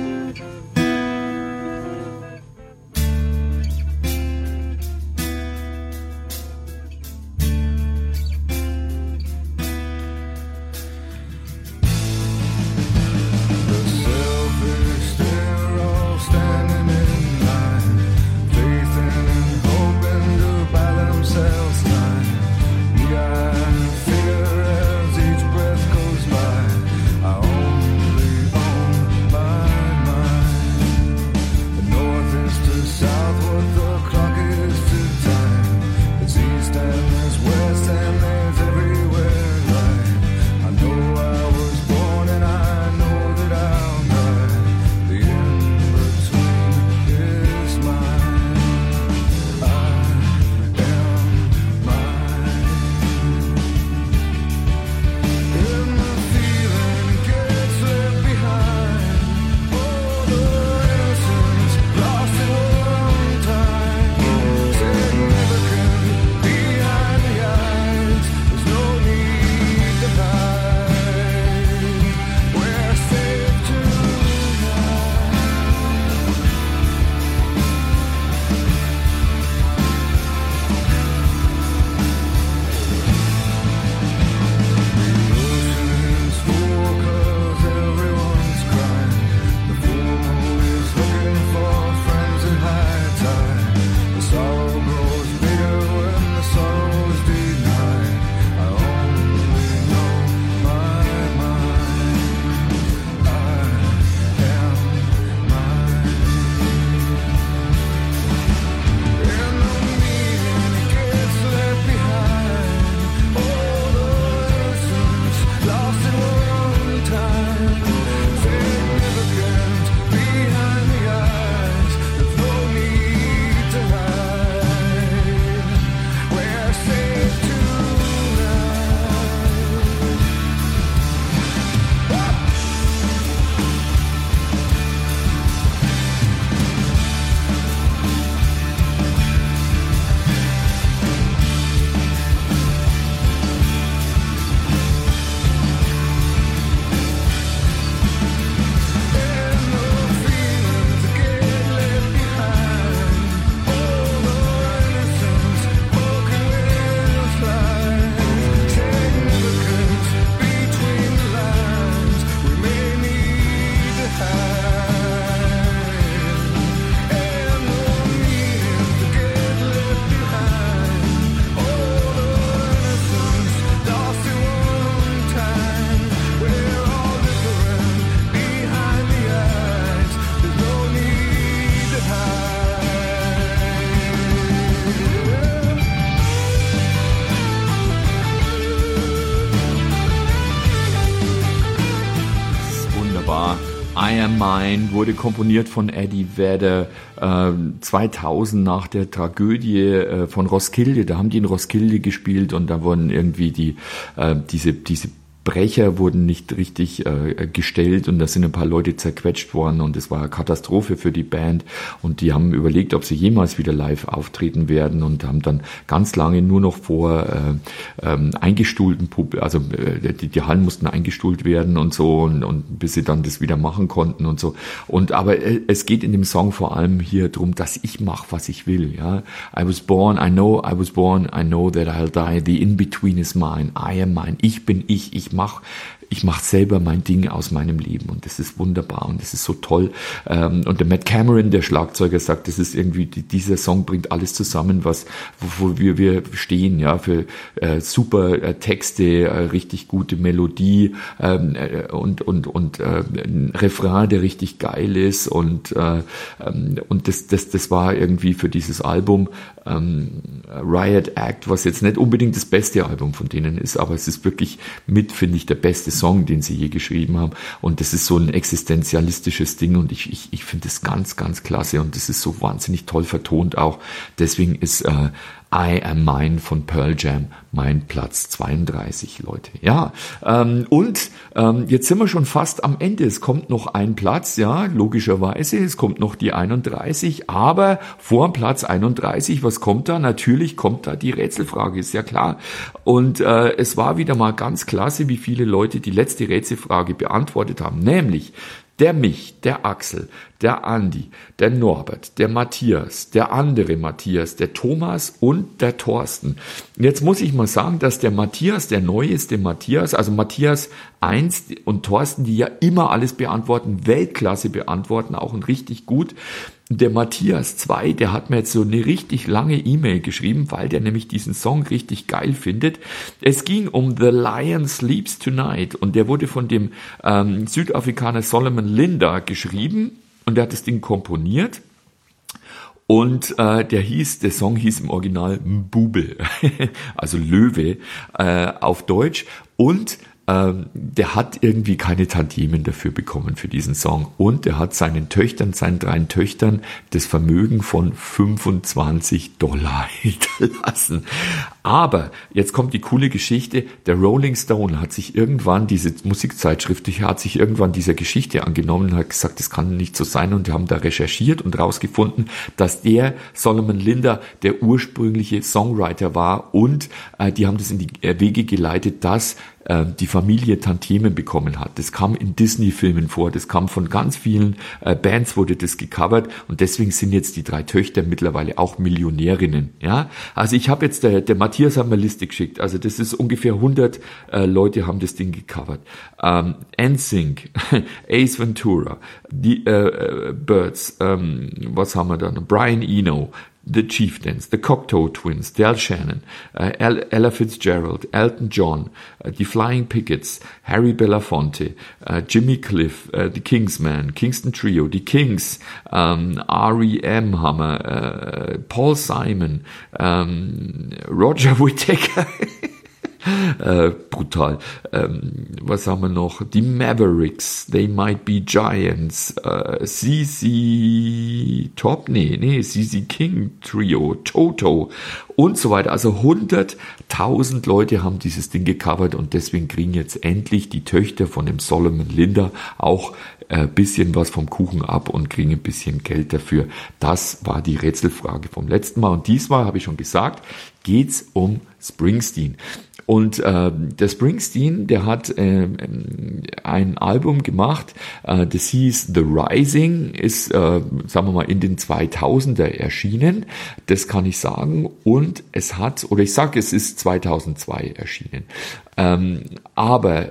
I Am Mine wurde komponiert von Eddie Vedder 2000 nach der Tragödie von Roskilde. Da haben die in Roskilde gespielt und da wurden irgendwie diese Brecher wurden nicht richtig gestellt und da sind ein paar Leute zerquetscht worden und es war eine Katastrophe für die Band und die haben überlegt, ob sie jemals wieder live auftreten werden und haben dann ganz lange nur noch vor eingestuhlten also die Hallen mussten eingestuhlt werden und so und bis sie dann das wieder machen konnten und so. Aber es geht in dem Song vor allem hier drum, dass ich mache, was ich will. Ja, I was born, I know that I'll die. The in-between is mine. I am mine. Ich bin ich mach selber mein Ding aus meinem Leben und das ist wunderbar und das ist so toll. Und der Matt Cameron, der Schlagzeuger, sagt, das ist irgendwie, dieser Song bringt alles zusammen, wo wir stehen, ja, für super Texte, richtig gute Melodie und ein Refrain, der richtig geil ist und das war irgendwie für dieses Album Riot Act, was jetzt nicht unbedingt das beste Album von denen ist, aber es ist wirklich finde ich, der beste Song, den sie je geschrieben haben. Und das ist so ein existenzialistisches Ding und ich finde es ganz, ganz klasse und das ist so wahnsinnig toll vertont auch. Deswegen ist I Am Mine von Pearl Jam mein Platz 32, Leute. Ja, jetzt sind wir schon fast am Ende. Es kommt noch ein Platz, ja, logischerweise. Es kommt noch die 31, aber vor Platz 31, was kommt da? Natürlich kommt da die Rätselfrage, ist ja klar. Und es war wieder mal ganz klasse, wie viele Leute die letzte Rätselfrage beantwortet haben, nämlich der Mich, der Axel, der Andi, der Norbert, der Matthias, der andere Matthias, der Thomas und der Thorsten. Jetzt muss ich mal sagen, dass der Matthias, der neueste Matthias, also Matthias 1 und Thorsten, die ja immer alles beantworten, Weltklasse beantworten, auch und richtig gut. Der Matthias 2, der hat mir jetzt so eine richtig lange E-Mail geschrieben, weil der nämlich diesen Song richtig geil findet. Es ging um The Lion Sleeps Tonight und der wurde von dem Südafrikaner Solomon Linda geschrieben und der hat das Ding komponiert. Und der Song hieß im Original Mbube, also Löwe auf Deutsch. Und der hat irgendwie keine Tantiemen dafür bekommen für diesen Song. Und er hat seinen 3 Töchtern das Vermögen von $25 hinterlassen. Aber jetzt kommt die coole Geschichte. Der Rolling Stone hat sich irgendwann, diese Musikzeitschrift, hat sich irgendwann dieser Geschichte angenommen und hat gesagt, das kann nicht so sein. Und die haben da recherchiert und rausgefunden, dass der Solomon Linda der ursprüngliche Songwriter war. Und die haben das in die Wege geleitet, dass die Familie Tantiemen bekommen hat. Das kam in Disney-Filmen vor, das kam von ganz vielen Bands, wurde das gecovert und deswegen sind jetzt die 3 Töchter mittlerweile auch Millionärinnen. Ja, also ich habe jetzt, der Matthias hat mir eine Liste geschickt, also das ist ungefähr 100 Leute haben das Ding gecovert. NSYNC, Ace Ventura, die Birds, was haben wir da noch? Brian Eno, The Chieftains, The Cocteau Twins, Del Shannon, Ella Fitzgerald, Elton John, die Flying Pickets, Harry Belafonte, Jimmy Cliff, The Kingsmen, Kingston Trio, die Kings, R.E.M. haben wir, Paul Simon, Roger Whittaker, brutal. Was haben wir noch? Die Mavericks, They Might Be Giants, CC Top, CC King Trio, Toto und so weiter. Also 100.000 Leute haben dieses Ding gecovert und deswegen kriegen jetzt endlich die Töchter von dem Solomon Linda auch ein bisschen was vom Kuchen ab und kriegen ein bisschen Geld dafür. Das war die Rätselfrage vom letzten Mal und diesmal, habe ich schon gesagt, geht's um Springsteen. Und der Springsteen, der hat ein Album gemacht, das hieß The Rising, ist, sagen wir mal, in den 2000er erschienen, das kann ich sagen, und es ist 2002 erschienen. Aber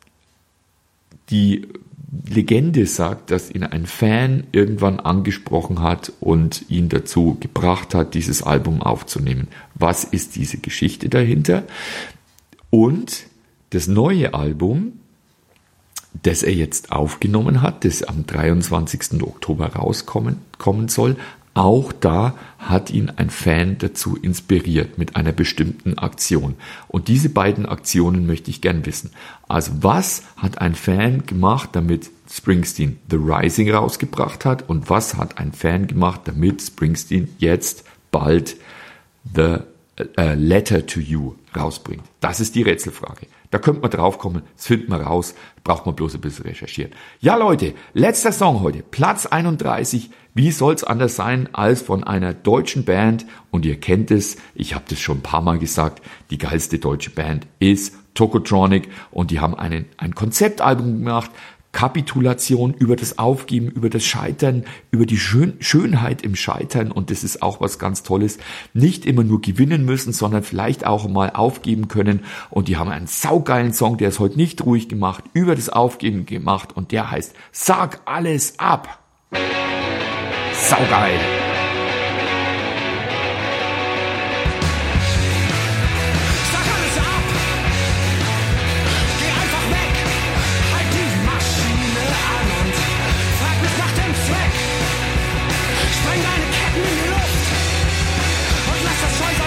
die Legende sagt, dass ihn ein Fan irgendwann angesprochen hat und ihn dazu gebracht hat, dieses Album aufzunehmen. Was ist diese Geschichte dahinter? Und das neue Album, das er jetzt aufgenommen hat, das am 23. Oktober rauskommen soll, auch da hat ihn ein Fan dazu inspiriert mit einer bestimmten Aktion. Und diese beiden Aktionen möchte ich gern wissen. Also was hat ein Fan gemacht, damit Springsteen The Rising rausgebracht hat? Und was hat ein Fan gemacht, damit Springsteen jetzt bald The Letter to You rausbringt? Das ist die Rätselfrage. Da könnte man drauf kommen, das findet man raus, braucht man bloß ein bisschen recherchieren. Ja Leute, letzter Song heute, Platz 31. Wie soll's anders sein als von einer deutschen Band? Und ihr kennt es, ich habe das schon ein paar Mal gesagt, die geilste deutsche Band ist Tokotronic und die haben ein Konzeptalbum gemacht, Kapitulation, über das Aufgeben, über das Scheitern, über die Schönheit im Scheitern und das ist auch was ganz Tolles. Nicht immer nur gewinnen müssen, sondern vielleicht auch mal aufgeben können und die haben einen saugeilen Song, der ist heute nicht ruhig gemacht, über das Aufgeben gemacht und der heißt Sag alles ab. Saugeil.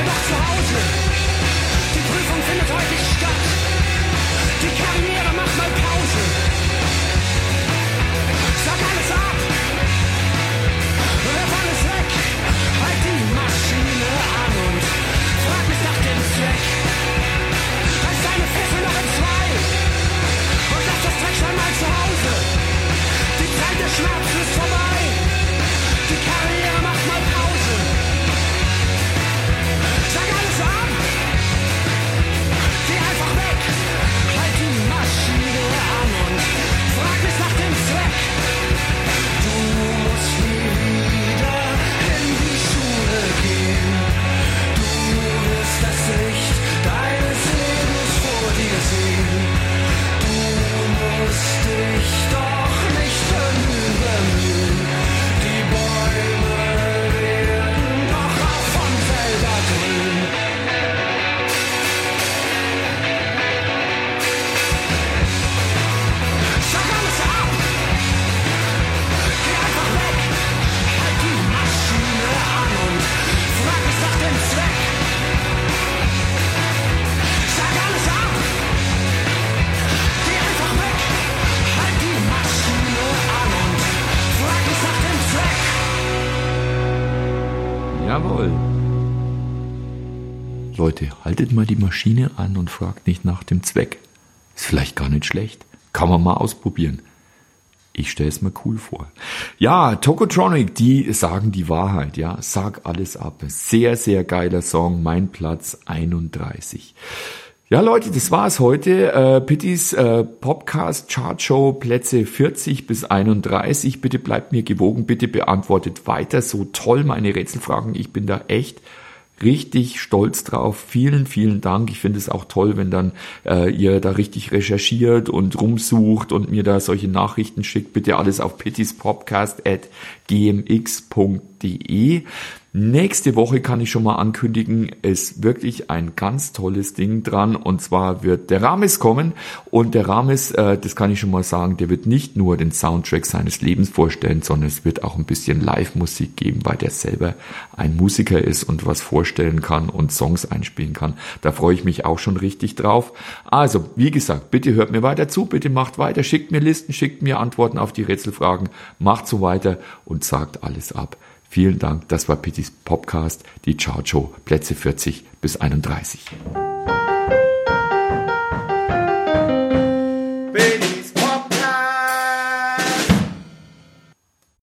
Die Karriere macht mal Leute, haltet mal die Maschine an und fragt nicht nach dem Zweck. Ist vielleicht gar nicht schlecht. Kann man mal ausprobieren. Ich stelle es mir cool vor. Ja, Tokotronic, die sagen die Wahrheit, ja. Sag alles ab. Sehr, sehr geiler Song. Mein Platz 31. Ja, Leute, das war's heute. Pittys Podcast Chart Show, Plätze 40 bis 31. Bitte bleibt mir gewogen. Bitte beantwortet weiter so toll meine Rätselfragen. Ich bin da echt richtig stolz drauf. Vielen, vielen Dank. Ich finde es auch toll, wenn dann ihr da richtig recherchiert und rumsucht und mir da solche Nachrichten schickt. Bitte alles auf pittyspodcast@gmx.de. Nächste Woche kann ich schon mal ankündigen, ist wirklich ein ganz tolles Ding dran, und zwar wird der Rames kommen, und der Rames, das kann ich schon mal sagen, der wird nicht nur den Soundtrack seines Lebens vorstellen, sondern es wird auch ein bisschen Live-Musik geben, weil der selber ein Musiker ist und was vorstellen kann und Songs einspielen kann. Da freue ich mich auch schon richtig drauf. Also, wie gesagt, bitte hört mir weiter zu, bitte macht weiter, schickt mir Listen, schickt mir Antworten auf die Rätselfragen, macht so weiter und sagt alles ab. Vielen Dank, das war Pittys Podcast, die Chart Show, Plätze 40 bis 31.